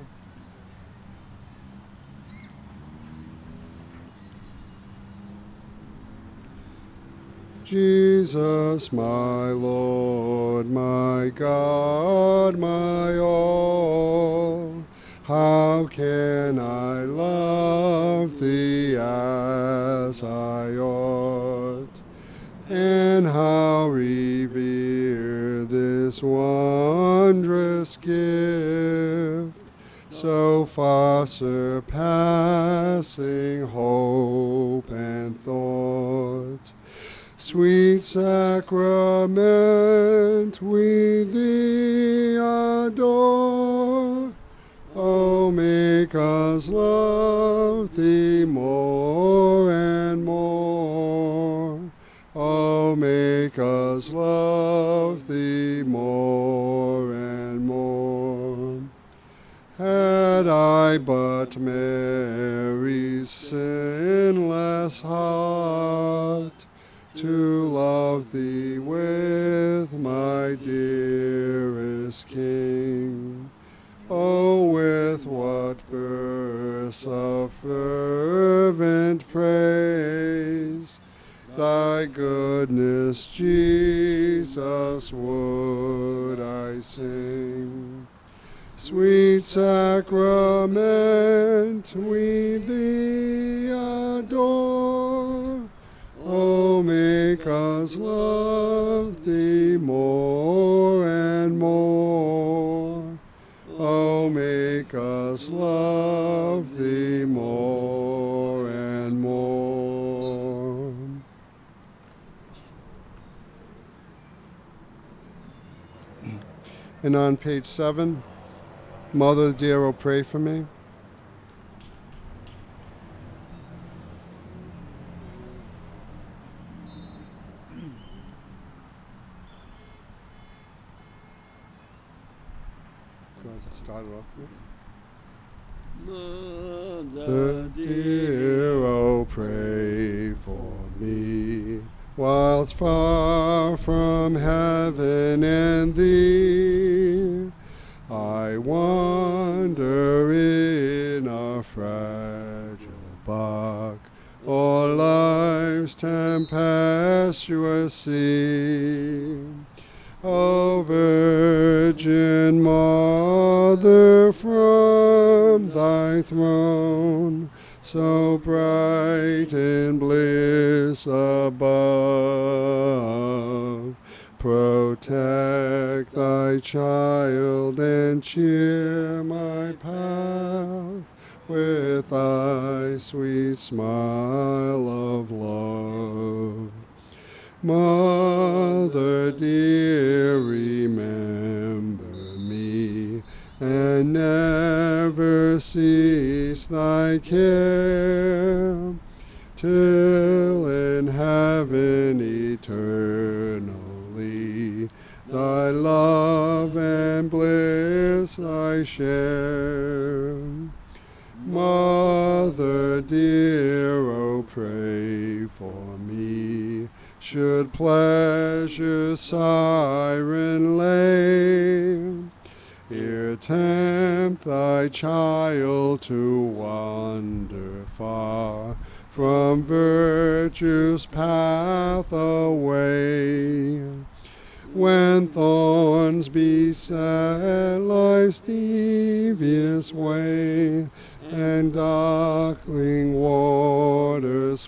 Jesus, my Lord, my God, my all, how can I love thee as I ought, and how revere this wondrous gift, so far surpassing hope and thought, Sweet sacrament, we thee adore. Oh, make us love thee more and more. Oh, make us love thee more and more. Had I but Mary's sinless heart, to love thee with my dearest King. Oh, with what bursts of fervent praise thy goodness, Jesus, would I sing. Sweet sacrament, we thee adore. Oh, make us love thee more and more. Oh, make us love thee more and more. And on page seven, Mother dear, oh, pray for me. Start it off here. Mother dear, oh, pray for me, whilst far from heaven and thee, I wander in a fragile bark o'er life's tempestuous sea. O Virgin Mother, from thy throne, so bright in bliss above, protect thy child and cheer my path with thy sweet smile of love. Mother dear, remember me, and never cease thy care, till in heaven eternally thy love and bliss I share. Mother dear, oh, pray for me, should pleasure's siren lay here tempt thy child to wander far from virtue's path away. When thorns beset life's devious way, and darkling waters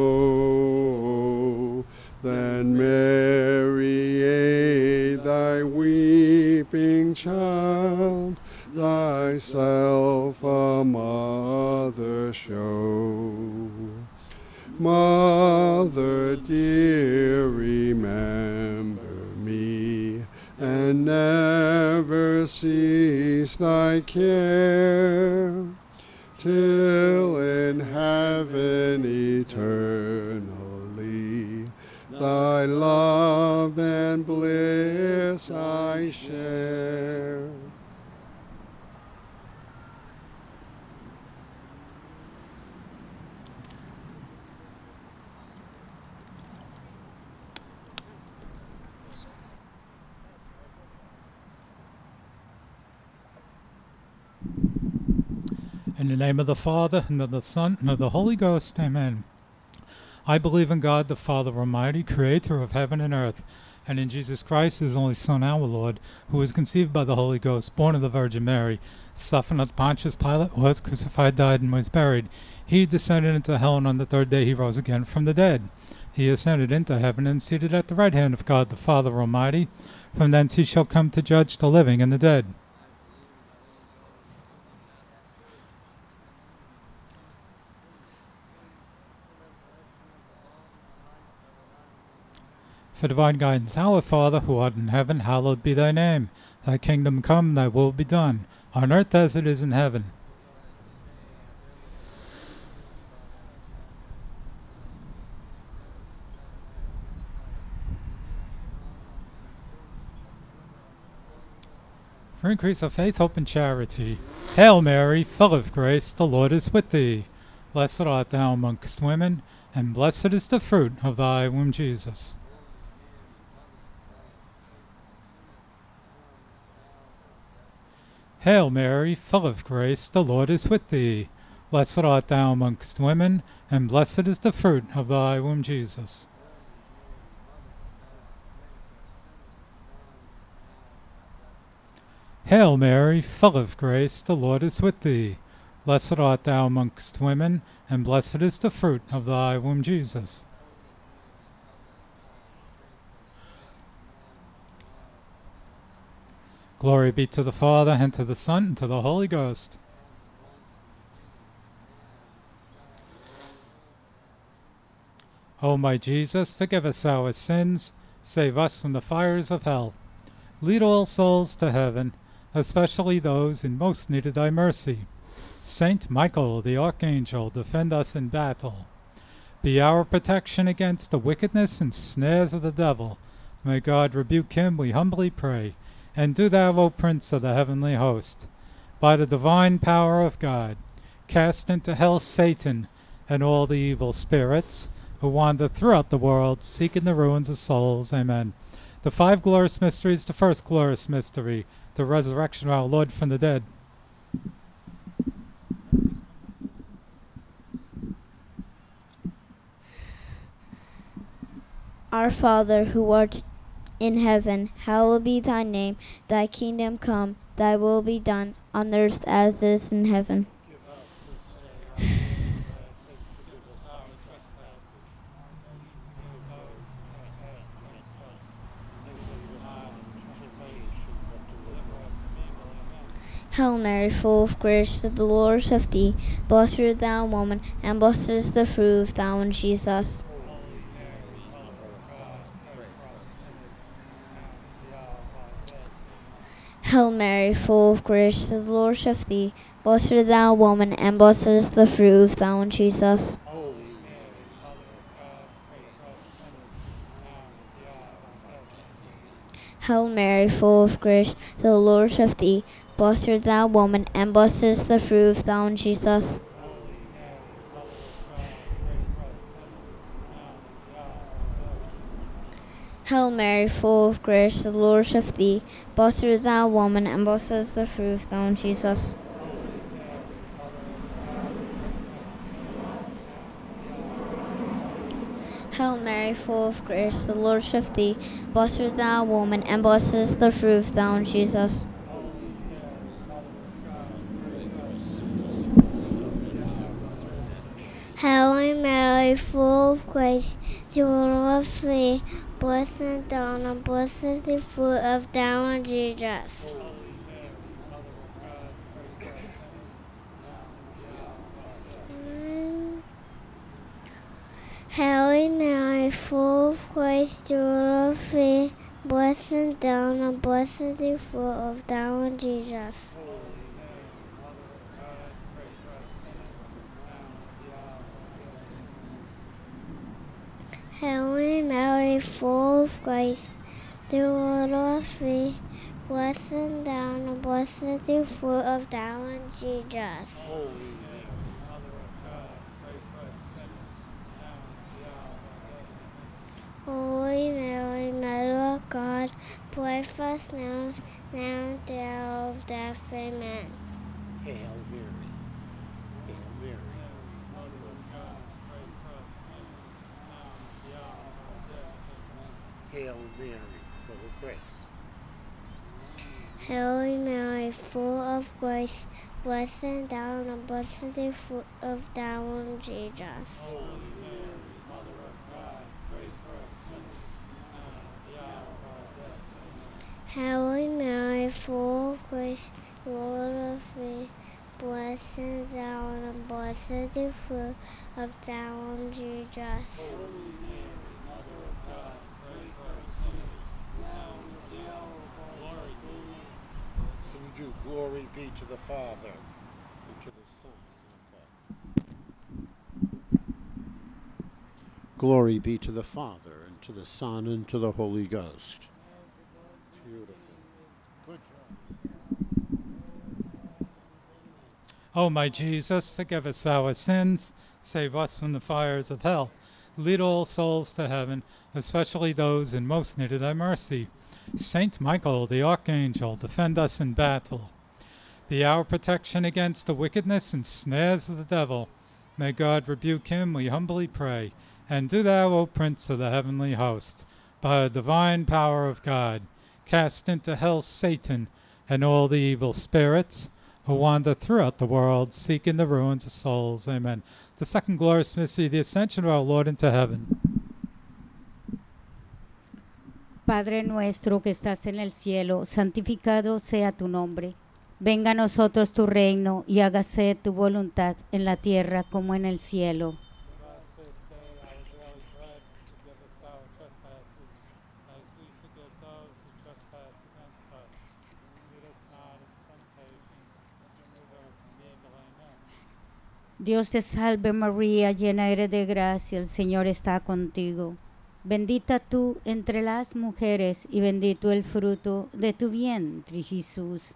flow, then Mary, aid thy weeping child, thyself a mother show. Mother dear, remember me, and never cease thy care, till in heaven eternally thy love and bliss I share. In the name of the Father, and of the Son, and of the Holy Ghost, amen. I believe in God, the Father Almighty, creator of heaven and earth, and in Jesus Christ, his only Son, our Lord, who was conceived by the Holy Ghost, born of the Virgin Mary, suffered under Pontius Pilate, was crucified, died, and was buried. He descended into hell, and on the third day he rose again from the dead. He ascended into heaven, and seated at the right hand of God, the Father Almighty. From thence he shall come to judge the living and the dead. For divine guidance, our Father, who art in heaven, hallowed be thy name. Thy kingdom come, thy will be done, on earth as it is in heaven. For increase of faith, hope, and charity. Hail Mary, full of grace, the Lord is with thee. Blessed art thou amongst women, and blessed is the fruit of thy womb, Jesus. Hail Mary, full of grace, the Lord is with thee. Blessed art thou amongst women, and blessed is the fruit of thy womb, Jesus. Hail Mary, full of grace, the Lord is with thee. Blessed art thou amongst women, and blessed is the fruit of thy womb, Jesus. Glory be to the Father, and to the Son, and to the Holy Ghost. O my Jesus, forgive us our sins, save us from the fires of hell. Lead all souls to heaven, especially those in most need of thy mercy. Saint Michael, the Archangel, defend us in battle. Be our protection against the wickedness and snares of the devil. May God rebuke him, we humbly pray. And do thou, O Prince of the heavenly host, by the divine power of God, cast into hell Satan and all the evil spirits who wander throughout the world, seeking the ruins of souls. Amen. The five glorious mysteries, the first glorious mystery, the resurrection of our Lord from the dead. Our Father, who art in heaven, hallowed be thy name. Thy kingdom come, thy will be done, on earth as it is in heaven. Hail Mary, full of grace, the Lord is with thee. Blessed art thou among women, and blessed is the fruit of thy womb, Jesus. Hail Mary, full of grace, the Lord is with thee. Blessed art thou among women, and blessed is the fruit of thy womb, Jesus. Hail Mary, full of grace, the Lord is with thee. Blessed art thou among women, and blessed is the fruit of thy womb, Jesus. Hail Mary, full of grace, the Lord is with thee. Blessed art thou among women, and blessed is the fruit of thy womb, Jesus. Hail Mary, full of grace, the Lord is with thee. Blessed art thou among women, and blessed is the fruit of thy womb, Jesus. Hail Mary, full of grace, the Lord is with thee. Blessed art thou, and blessed is the fruit of thy womb, Jesus. Hail Mary, full of grace, the Lord is with thee. Blessed art thou, and blessed is the fruit of thy womb, Jesus. Hail Mary, full of grace, the Lord is with thee. Blessed art thou, and blessed is the fruit of thy womb, Jesus. Holy Mary, Mother of God, pray for us now, now and at the hour of death. Amen. Hail Mary, Hail Mary, Mother of God, pray for us sinners, now and at the hour of our death. Hail Mary, full of grace. Hail Mary, full of grace, blessed art thou, and blessed is the fruit of thy womb, Jesus. Holy Mary, Mother of God, pray for us sinners, now and at the hour of our death. Hail Mary, full of grace, the Lord is with thee. Blessed art thou, and blessed is the fruit of thy womb, Jesus. Holy Mary, Mother of God, pray for Glory be to the Father, and to the Son. Glory be to the Father, and to the Son, and to the Holy Ghost. Beautiful. Good job. O my Jesus, forgive us our sins, save us from the fires of hell. Lead all souls to heaven, especially those in most need of thy mercy. Saint Michael, the Archangel, defend us in battle. Be our protection against the wickedness and snares of the devil. May God rebuke him, we humbly pray. And do thou, O Prince of the heavenly host, by the divine power of God, cast into hell Satan and all the evil spirits who wander throughout the world, seeking the ruins of souls. Amen. The second glorious mystery, the ascension of our Lord into heaven. Padre nuestro que estás en el cielo, santificado sea tu nombre. Venga a nosotros tu reino y hágase tu voluntad en la tierra como en el cielo. Dios te salve María, llena eres de gracia, el Señor está contigo. Bendita tú entre las mujeres y bendito el fruto de tu vientre, Jesús.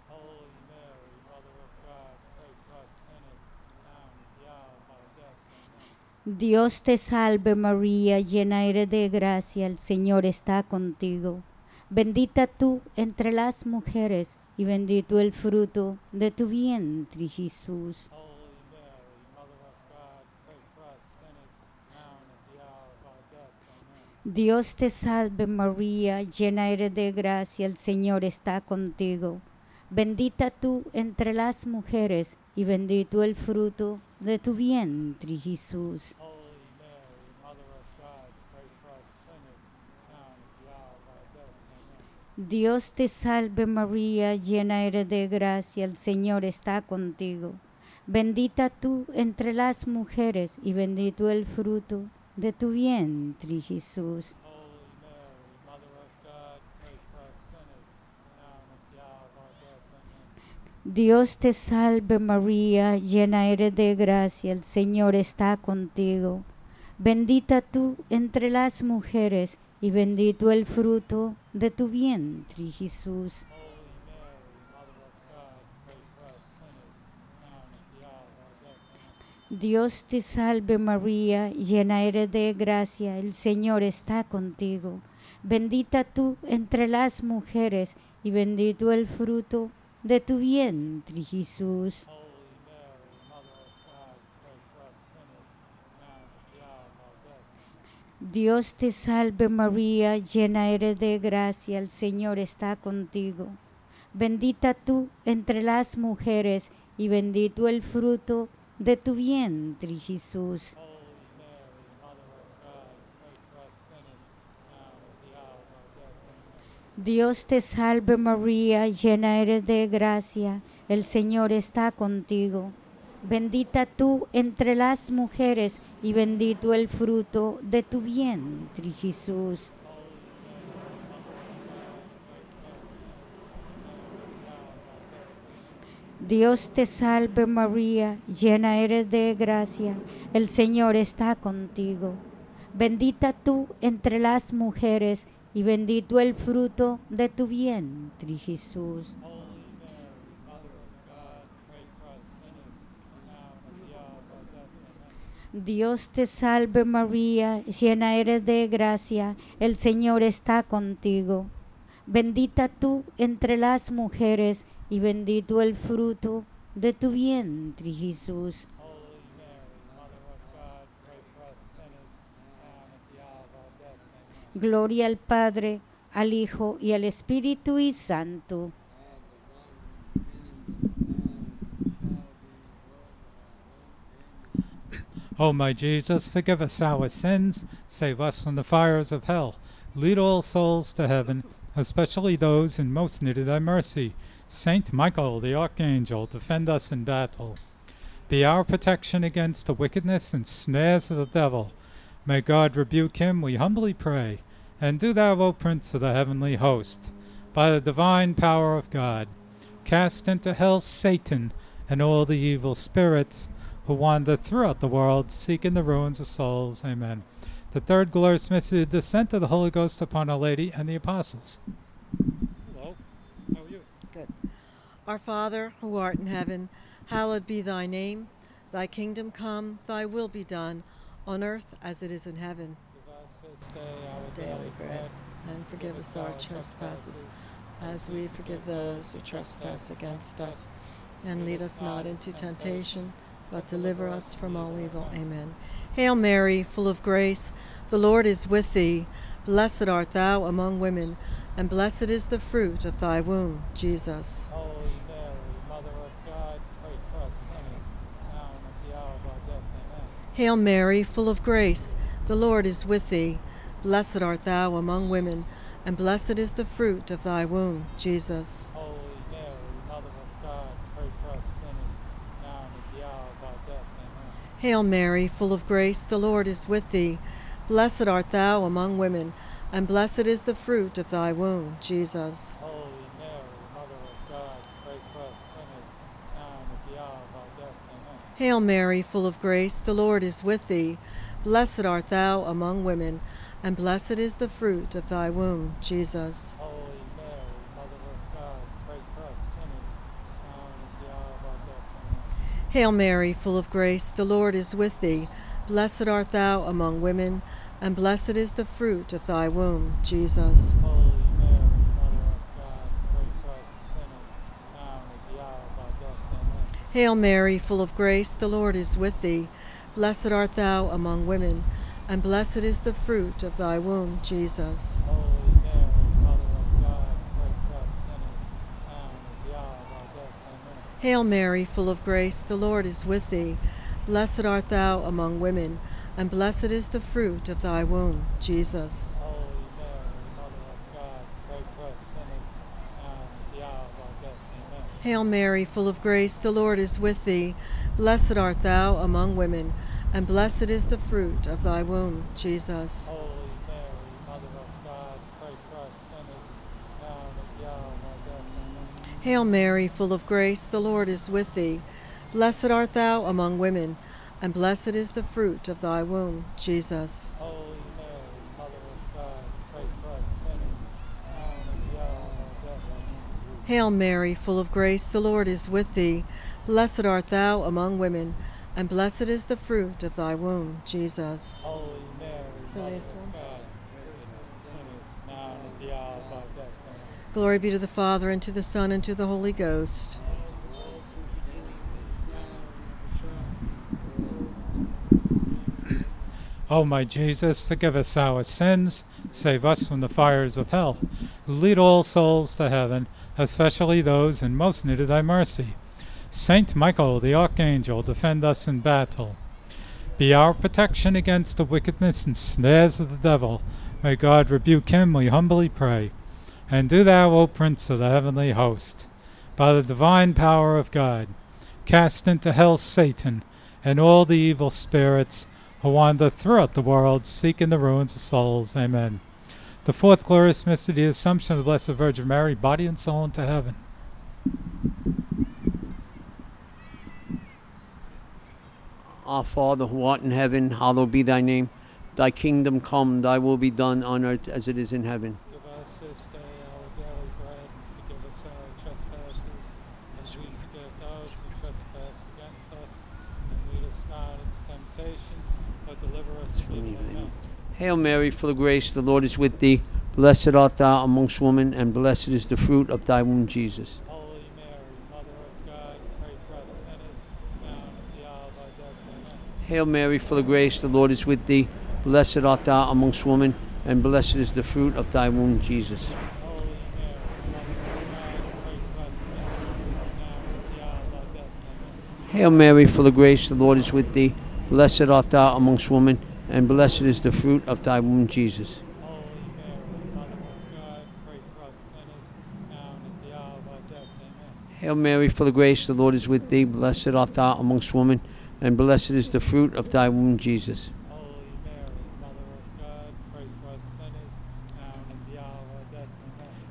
Dios te salve María, llena eres de gracia, el Señor está contigo. Bendita tú entre las mujeres y bendito el fruto de tu vientre, Jesús. Dios te salve María, llena eres de gracia, el Señor está contigo. Bendita tú entre las mujeres y bendito el fruto de tu vientre, Jesús. Dios te salve María, llena eres de gracia, el Señor está contigo. Bendita tú entre las mujeres y bendito el fruto de tu vientre, Jesús. Dios te salve María, llena eres de gracia, el Señor está contigo. Bendita tú entre las mujeres y bendito el fruto de tu vientre, Jesús. Dios te salve María, llena eres de gracia, el Señor está contigo. Bendita tú entre las mujeres y bendito el fruto de tu vientre, Jesús. Dios te salve María, llena eres de gracia, el Señor está contigo. Bendita tú entre las mujeres y bendito el fruto de tu vientre, Jesús. Dios te salve María, llena eres de gracia, el Señor está contigo. Bendita tú entre las mujeres y bendito el fruto de tu vientre, Jesús. Dios te salve María, llena eres de gracia, el Señor está contigo. Bendita tú entre las mujeres y bendito el fruto de tu vientre, Jesús. Dios te salve María, llena eres de gracia, el Señor está contigo. Bendita tú entre las mujeres y bendito el fruto de tu vientre, Jesús. Gloria al Padre, al Hijo y al Espíritu Santo. O my Jesus, forgive us our sins, save us from the fires of hell. Lead all souls to heaven, especially those in most need of thy mercy. Saint Michael, the Archangel, defend us in battle. Be our protection against the wickedness and snares of the devil. May God rebuke him, we humbly pray. And do thou, O Prince of the heavenly host, by the divine power of God, Cast into hell Satan and all the evil spirits who wander throughout the world, seeking the ruins of souls. Amen. The third glorious mystery, the descent of the Holy Ghost upon Our Lady and the apostles. Hello, how are you? Good. Our Father, who art in heaven, hallowed be thy name. Thy kingdom come, thy will be done, on earth as it is in heaven. Give us this day our Daily bread, and forgive us our trespasses, as we forgive those who trespass against us. And lead us not into temptation, but deliver us from all evil. Amen. Hail Mary, full of grace, the Lord is with thee. Blessed art thou among women, and blessed is the fruit of thy womb, Jesus. Holy Mary, Mother of God, pray for us sinners, now and at the hour of our death. Amen. Hail Mary, full of grace, the Lord is with thee. Blessed art thou among women, and blessed is the fruit of thy womb, Jesus. Holy Mary, Mother of God, pray for us sinners, now and at the hour of our death. Amen. Hail Mary, full of grace, the Lord is with thee. Blessed art thou among women, and blessed is the fruit of thy womb, Jesus. Holy Mary, Mother of God, pray for us sinners, now and at the hour of our death. Amen. Hail Mary, full of grace, the Lord is with thee. Blessed art thou among women, and blessed is the fruit of thy womb, Jesus. Holy Mary, Mother of God, pray for us sinners, now and at the hour of our death. Amen. Hail Mary, full of grace, the Lord is with thee. Blessed art thou among women, and blessed is the fruit of thy womb, Jesus. Holy Mary, Mother of God, pray for us sinners, now and at the hour of our death. Amen. Hail Mary, full of grace, the Lord is with thee. Blessed art thou among women, and blessed is the fruit of thy womb, Jesus. Holy Mary, Mother of God, pray for us sinners, now and at the hour of our death. Amen. Hail Mary, full of grace, the Lord is with thee. Blessed art thou among women, and blessed is the fruit of thy womb, Jesus. Holy Mary, Mother of God, pray for us sinners, now and at the hour of our death. Amen. Hail Mary, full of grace, the Lord is with thee. Blessed art thou among women, and blessed is the fruit of thy womb, Jesus. Holy Mary, Mother of God, pray for us sinners, now and at the hour of our death. Amen. Hail Mary, full of grace, the Lord is with thee. Blessed art thou among women, and blessed is the fruit of thy womb, Jesus. Holy Mary, Mother of God, pray for us sinners, now and at the hour of our death. Amen. Hail Mary, full of grace, the Lord is with thee. Blessed art thou among women, and blessed is the fruit of thy womb, Jesus. Holy Mary, So Mother this of one. God, pray for us sinners, now and at the hour of our death. Amen. Glory be to the Father, and to the Son, and to the Holy Ghost. O my Jesus, forgive us our sins, save us from the fires of hell. Lead all souls to heaven, especially those in most need of thy mercy. Saint Michael, the Archangel, defend us in battle. Be our protection against the wickedness and snares of the devil. May God rebuke him, we humbly pray. And do thou, O Prince of the heavenly host, by the divine power of God, cast into hell Satan and all the evil spirits who wander throughout the world, seeking the ruins of souls. Amen. The fourth glorious mystery, the Assumption of the Blessed Virgin Mary, body and soul into heaven. Our Father, who art in heaven, hallowed be thy name. Thy kingdom come, thy will be done on earth as it is in heaven. Give us this day our daily bread, and forgive us our trespasses, as we forgive those who trespass against us. And lead us not into temptation, but deliver us from evil. Amen. Hail Mary, full of grace, the Lord is with thee. Blessed art thou amongst women, and blessed is the fruit of thy womb, Jesus. Holy Mary, Mother of God, pray for us sinners, now and at the hour of our death. Amen. Hail Mary, full of grace, the Lord is with thee. Blessed art thou amongst women, and blessed is the fruit of thy womb, Jesus. Holy Mary, Mother of God, pray for us sinners, now and at the hour of our death. Amen. Hail Mary, full of grace, the Lord is with thee. Blessed art thou amongst women, and blessed is the fruit of thy womb, Jesus. Holy Mary, Mother of God, pray for us sinners, now and at the hour of our death. Amen. Hail Mary, full of grace, the Lord is with thee. Blessed art thou amongst women, and blessed is the fruit of thy womb, Jesus. Holy Mary, Mother of God, pray for us sinners, now and at the hour of our death. Amen.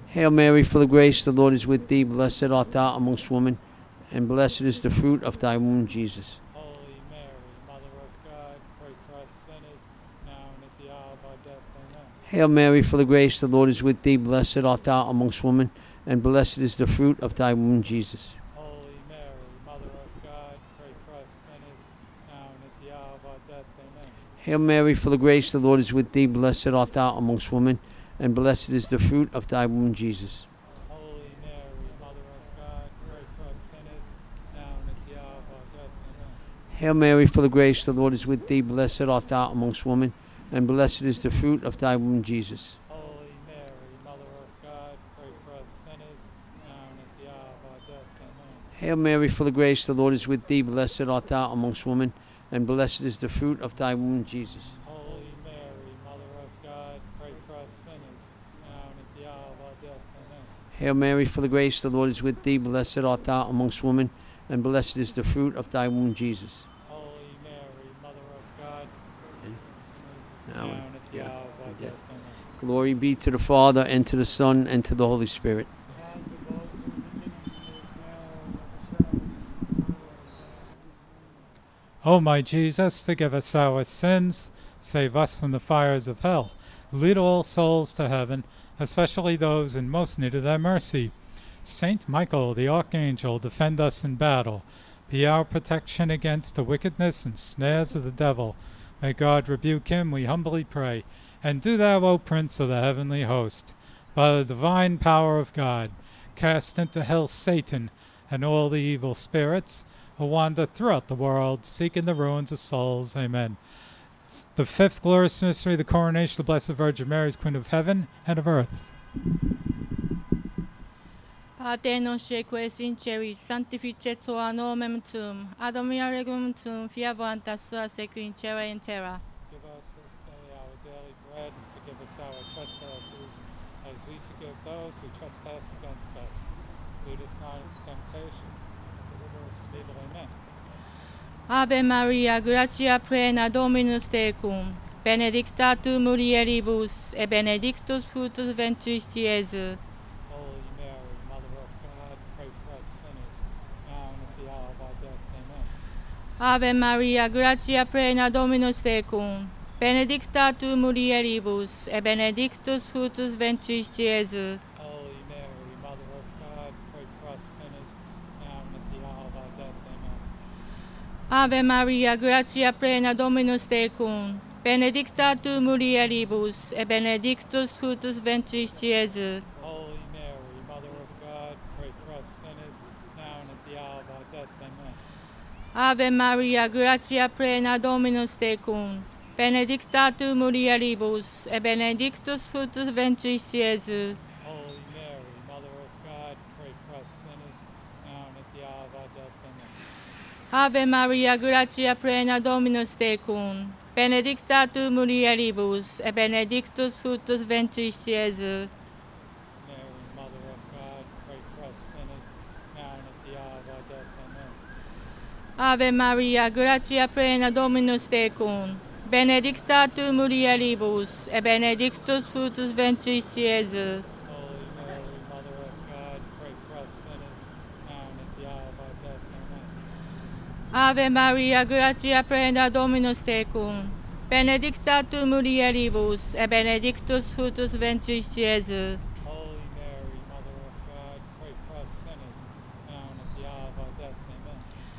Hail Mary, full of grace, the Lord is with thee. Blessed art thou amongst women, and blessed is the fruit of thy womb, Jesus. Holy Mary, Mother of God, pray for us sinners, now and at the hour of our death. Amen. Hail Mary, full of grace, the Lord is with thee. Blessed art thou amongst women, and blessed is the fruit of thy womb, Jesus. Holy Mary, Mother of God, pray for us sinners, now and at the hour of our death. Amen. Hail Mary, full of grace, the Lord is with thee. Blessed art thou amongst women, and blessed is the fruit of thy womb, Jesus. Holy Mary, Mother of God, pray for us sinners, now and at the hour of our death. Amen. Hail Mary, full of grace, the Lord is with thee. Blessed art thou amongst women, and blessed is the fruit of thy womb, Jesus. Holy Mary, Mother of God, pray for us sinners, now and at the hour of our death. Amen. Hail Mary, full of grace, the Lord is with thee. Blessed art thou amongst women, and blessed is the fruit of thy womb, Jesus. Holy Mary, Mother of God, pray for us sinners, now and at the hour of our death. Amen. Hail Mary, full of grace, the Lord is with thee. Blessed art thou amongst women, and blessed is the fruit of thy womb, Jesus. Holy Mary, Mother of God, pray for us sinners, Now now and and at the yeah, hour of our yeah. death. Amen. Glory be to the Father, and to the Son, and to the Holy Spirit. So as it was in the beginning, is now, and ever shall be. O my Jesus, forgive us our sins, save us from the fires of hell. Lead all souls to heaven, especially those in most need of thy mercy. Saint Michael, the Archangel, defend us in battle. Be our protection against the wickedness and snares of the devil. May God rebuke him, we humbly pray. And do thou, O Prince of the heavenly host, by the divine power of God, cast into hell Satan and all the evil spirits who wander throughout the world, seeking the ruins of souls. Amen. The fifth glorious mystery, the coronation of the Blessed Virgin Mary as Queen of Heaven and of Earth. Pater noster qui es in celis, sanctificetur nomen tuum, adamia regum tuum, fiat voluntas tua sequi in cielo et in terra. Give us this day our daily bread, and forgive us our trespasses, as we forgive those who trespass against us. Lead us not into temptation, but deliver us from evil. Amen. Ave Maria, gratia plena, Dominus tecum, benedicta tu mulieribus, et benedictus fructus ventris Iesus. Holy Mary, Mother of God, pray for us sinners, now and at the hour of our death. Amen. Ave Maria, gratia plena, Dominus tecum, benedicta tu mulieribus, et benedictus fructus ventris Iesus. Holy Mary, Mother of God, pray for us sinners, now and at the hour of our death. Amen. Ave Maria, gratia plena, Dominus tecum, benedicta tu mulieribus, et benedictus fructus ventris Iesus. Holy Mary, Mother of God, pray for us sinners, now and at the hour of our death. Amen. Ave Maria, gratia plena, Dominus tecum, benedicta tu mulieribus, et benedictus fructus ventris Iesus. Holy Mary, Mother of God, pray for us sinners, now and at the hour of our death. Amen. Ave Maria, gratia plena, Dominus tecum, benedicta tu mulieribus, et benedictus fructus ventris Iesus. Mary, Mother of God, pray for us sinners, now and at the hour of our death. Amen. Ave Maria, gratia plena, Dominus tecum, benedicta tu mulieribus, et benedictus fructus ventris Iesus. Holy Mary, Mother of God, pray for us sinners, now and at the hour of our death. Amen. Ave Maria, gratia plena, Dominus tecum, benedicta tu mulieribus, et benedictus fructus ventris Iesus. Holy Mary, Mother of God, pray for us sinners, now and at the hour of our death. Amen.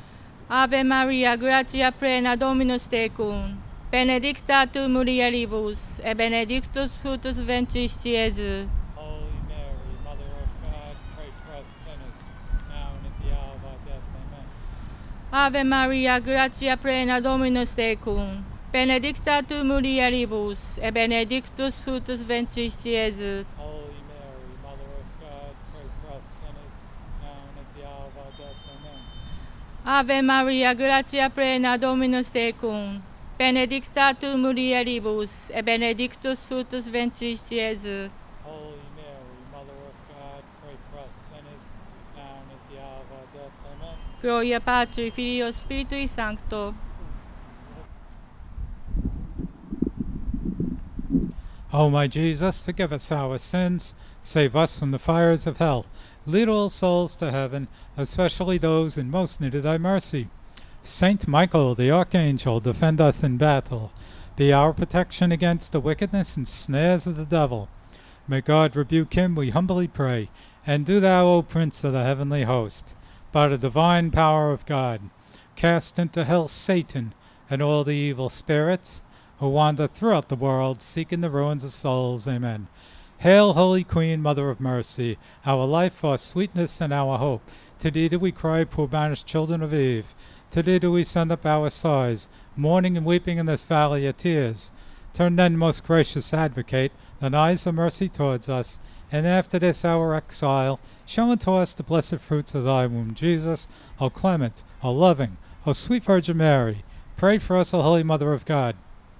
Ave Maria, gratia plena, Dominus tecum, benedicta tu mulieribus, et benedictus fructus ventris Iesus. Holy Mary, Mother of God, pray for us sinners, now and at the hour of our death. Amen. Ave Maria, gratia plena, Dominus tecum, benedicta tu mulieribus, et benedictus fructus ventris Iesus. Holy Mary, Mother of God, pray for us sinners, now and at the hour of our death. Amen. Ave Maria, gratia plena, Dominus tecum, benedicta tu mulieribus, et benedictus fructus ventris Iesus. Holy Mary, Mother of God, pray for us sinners, now and at the hour of our death. Amen. Gloria Patri, Filio, Spiritui Sancto. O my Jesus, forgive us our sins, save us from the fires of hell. Lead all souls to heaven, especially those in most need of thy mercy. Saint Michael, the archangel, defend us in battle. Be our protection against the wickedness and snares of the devil. May God rebuke him, we humbly pray. And do thou, O Prince of the heavenly host, by the divine power of God, cast into hell Satan and all the evil spirits who wander throughout the world, seeking the ruins of souls. Amen. Hail, Holy Queen, Mother of Mercy, our life, our sweetness, and our hope. To thee do we cry, poor banished children of Eve. To thee do we send up our sighs, mourning and weeping in this valley of tears. Turn then, most gracious Advocate, thine eyes of mercy towards us, and after this our exile, show unto us the blessed fruits of thy womb, Jesus, O clement, O loving, O sweet Virgin Mary. Pray for us, O Holy Mother of God.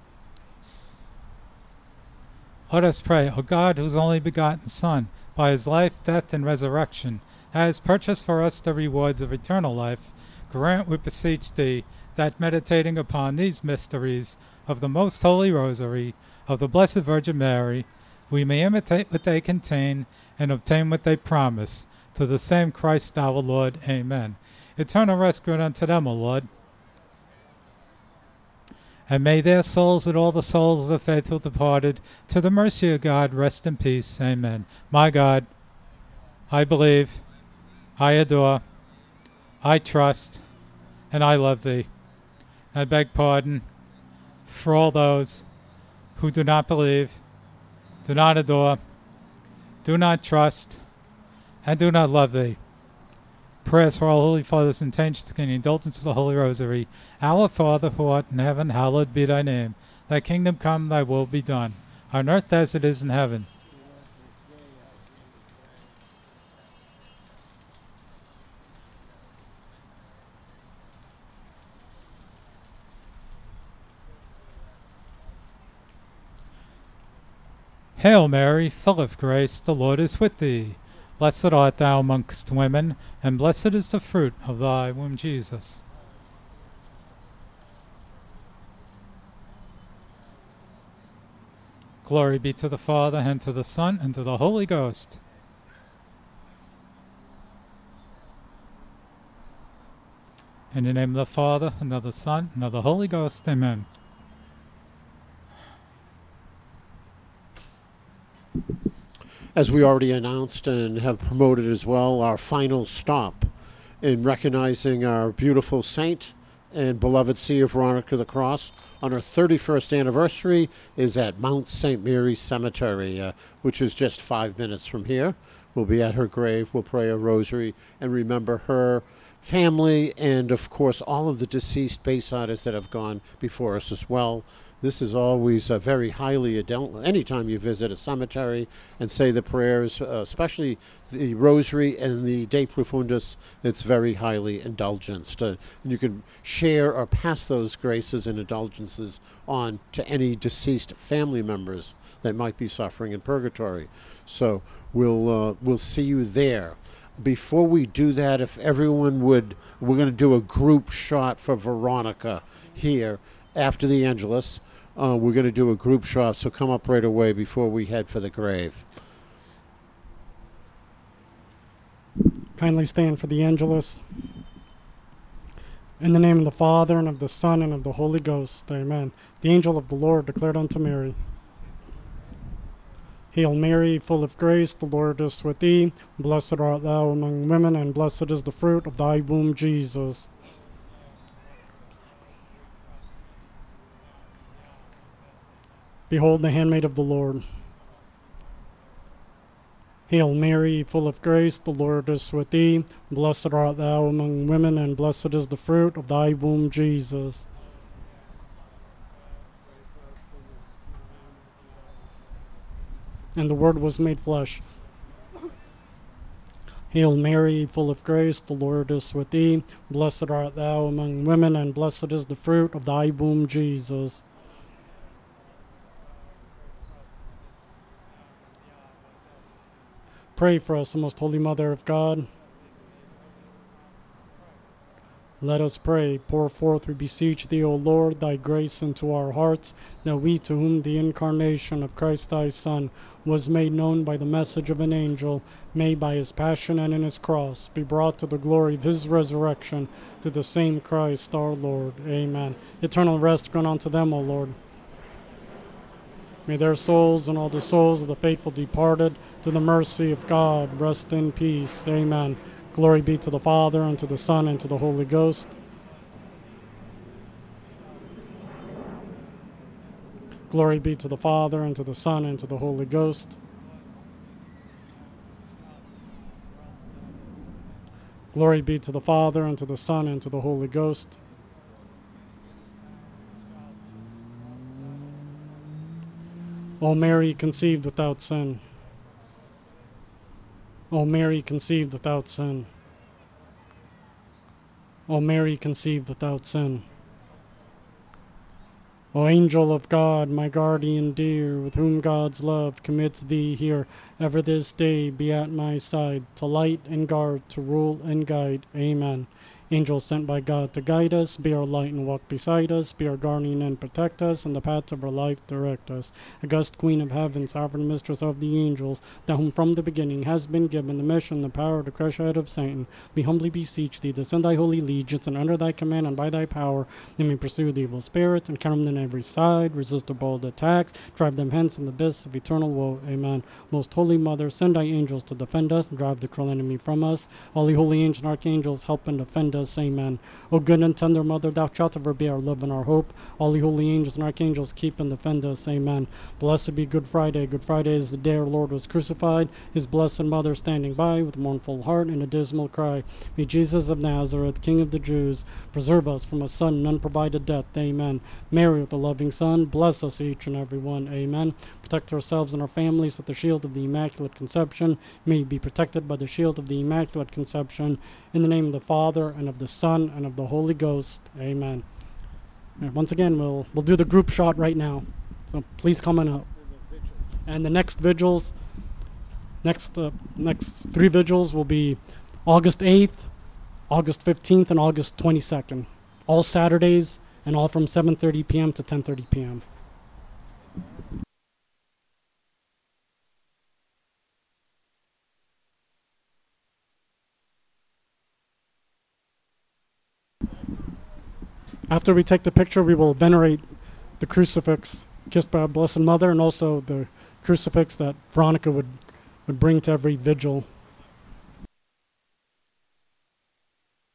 Let us pray, O God, whose only begotten Son, by his life, death, and resurrection, has purchased for us the rewards of eternal life, grant, we beseech thee, that meditating upon these mysteries of the most holy Rosary of the Blessed Virgin Mary, we may imitate what they contain and obtain what they promise. To the same Christ our Lord. Amen. Eternal rest grant unto them, O Lord. And may their souls and all the souls of the faithful departed, to the mercy of God, rest in peace. Amen. My God, I believe, I adore, I trust, and I love thee. I beg pardon for all those who do not believe, do not adore, do not trust, and do not love thee. Prayers for our Holy Father's intentions and the indulgence of the Holy Rosary. Our Father, who art in heaven, hallowed be thy name. Thy kingdom come, thy will be done, on earth as it is in heaven. Hail Mary, full of grace, the Lord is with thee. Blessed art thou amongst women, and blessed is the fruit of thy womb, Jesus. Glory be to the Father, and to the Son, and to the Holy Ghost. In the name of the Father, and of the Son, and of the Holy Ghost. Amen. As we already announced and have promoted as well, our final stop in recognizing our beautiful saint and beloved See of Veronica the Cross on her thirty-first anniversary is at Mount Saint Mary's Cemetery, uh, which is just five minutes from here. We'll be at her grave, we'll pray a rosary, and remember her family and, of course, all of the deceased Baysiders that have gone before us as well. This is always uh, very highly indulgent. Anytime you visit a cemetery and say the prayers, uh, especially the rosary and the De Profundis, it's very highly indulgenced. Uh, and you can share or pass those graces and indulgences on to any deceased family members that might be suffering in purgatory. So we'll uh, we'll see you there. Before we do that, if everyone would, we're going to do a group shot for Veronica here after the Angelus. Uh, we're going to do a group shot, so come up right away before we head for the grave. Kindly stand for the Angelus. In the name of the Father, and of the Son, and of the Holy Ghost. Amen. The angel of the Lord declared unto Mary, Hail Mary, full of grace, the Lord is with thee. Blessed art thou among women, and blessed is the fruit of thy womb, Jesus. Behold the handmaid of the Lord. Hail Mary, full of grace, the Lord is with thee. Blessed art thou among women, and blessed is the fruit of thy womb, Jesus. And the Word was made flesh. Hail Mary, full of grace, the Lord is with thee. Blessed art thou among women, and blessed is the fruit of thy womb, Jesus. Pray for us, O most holy Mother of God. Let us pray. Pour forth, we beseech thee, O Lord, thy grace into our hearts, that we, to whom the incarnation of Christ thy Son was made known by the message of an angel, may by his passion and in his cross be brought to the glory of his resurrection, to the same Christ our Lord. Amen. Eternal rest grant unto them, O Lord. May their souls and all the souls of the faithful departed, to the mercy of God, rest in peace. Amen. Glory be to the Father, and to the Son, and to the Holy Ghost. Glory be to the Father, and to the Son, and to the Holy Ghost. Glory be to the Father, and to the Son, and to the Holy Ghost. O Mary, conceived without sin. O Mary, conceived without sin. O Mary, conceived without sin. O angel of God, my guardian dear, with whom God's love commits thee here, ever this day be at my side, to light and guard, to rule and guide. Amen. Angels sent by God to guide us, be our light and walk beside us, be our guardian and protect us, and the paths of our life direct us. August Queen of Heaven, sovereign mistress of the angels, thou whom from the beginning has been given the mission, the power to crush the head of Satan, we humbly beseech thee to send thy holy legions, and under thy command and by thy power, they may pursue the evil spirits, and counter them on every side, resist the bold attacks, drive them hence in the abyss of eternal woe. Amen. Most Holy Mother, send thy angels to defend us, and drive the cruel enemy from us. All the holy angels and archangels, help and defend us. Amen. O good and tender Mother, thou shalt ever be our love and our hope. All the holy angels and archangels, keep and defend us. Amen. Blessed be Good Friday. Good Friday is the day our Lord was crucified. His blessed Mother standing by with a mournful heart and a dismal cry. May Jesus of Nazareth, King of the Jews, preserve us from a sudden and unprovided death. Amen. Mary with the loving Son, bless us each and every one. Amen. Protect ourselves and our families with the shield of the Immaculate Conception. May we be protected by the shield of the Immaculate Conception. In the name of the Father, and of the Son, and of the Holy Ghost. Amen. And once again, we'll we'll do the group shot right now. So please come on up. And the next vigils, next uh, next three vigils will be August eighth, August fifteenth, and August twenty-second. All Saturdays, and all from seven thirty p.m. to ten thirty p.m. After we take the picture, we will venerate the crucifix kissed by our Blessed Mother, and also the crucifix that Veronica would, would bring to every vigil.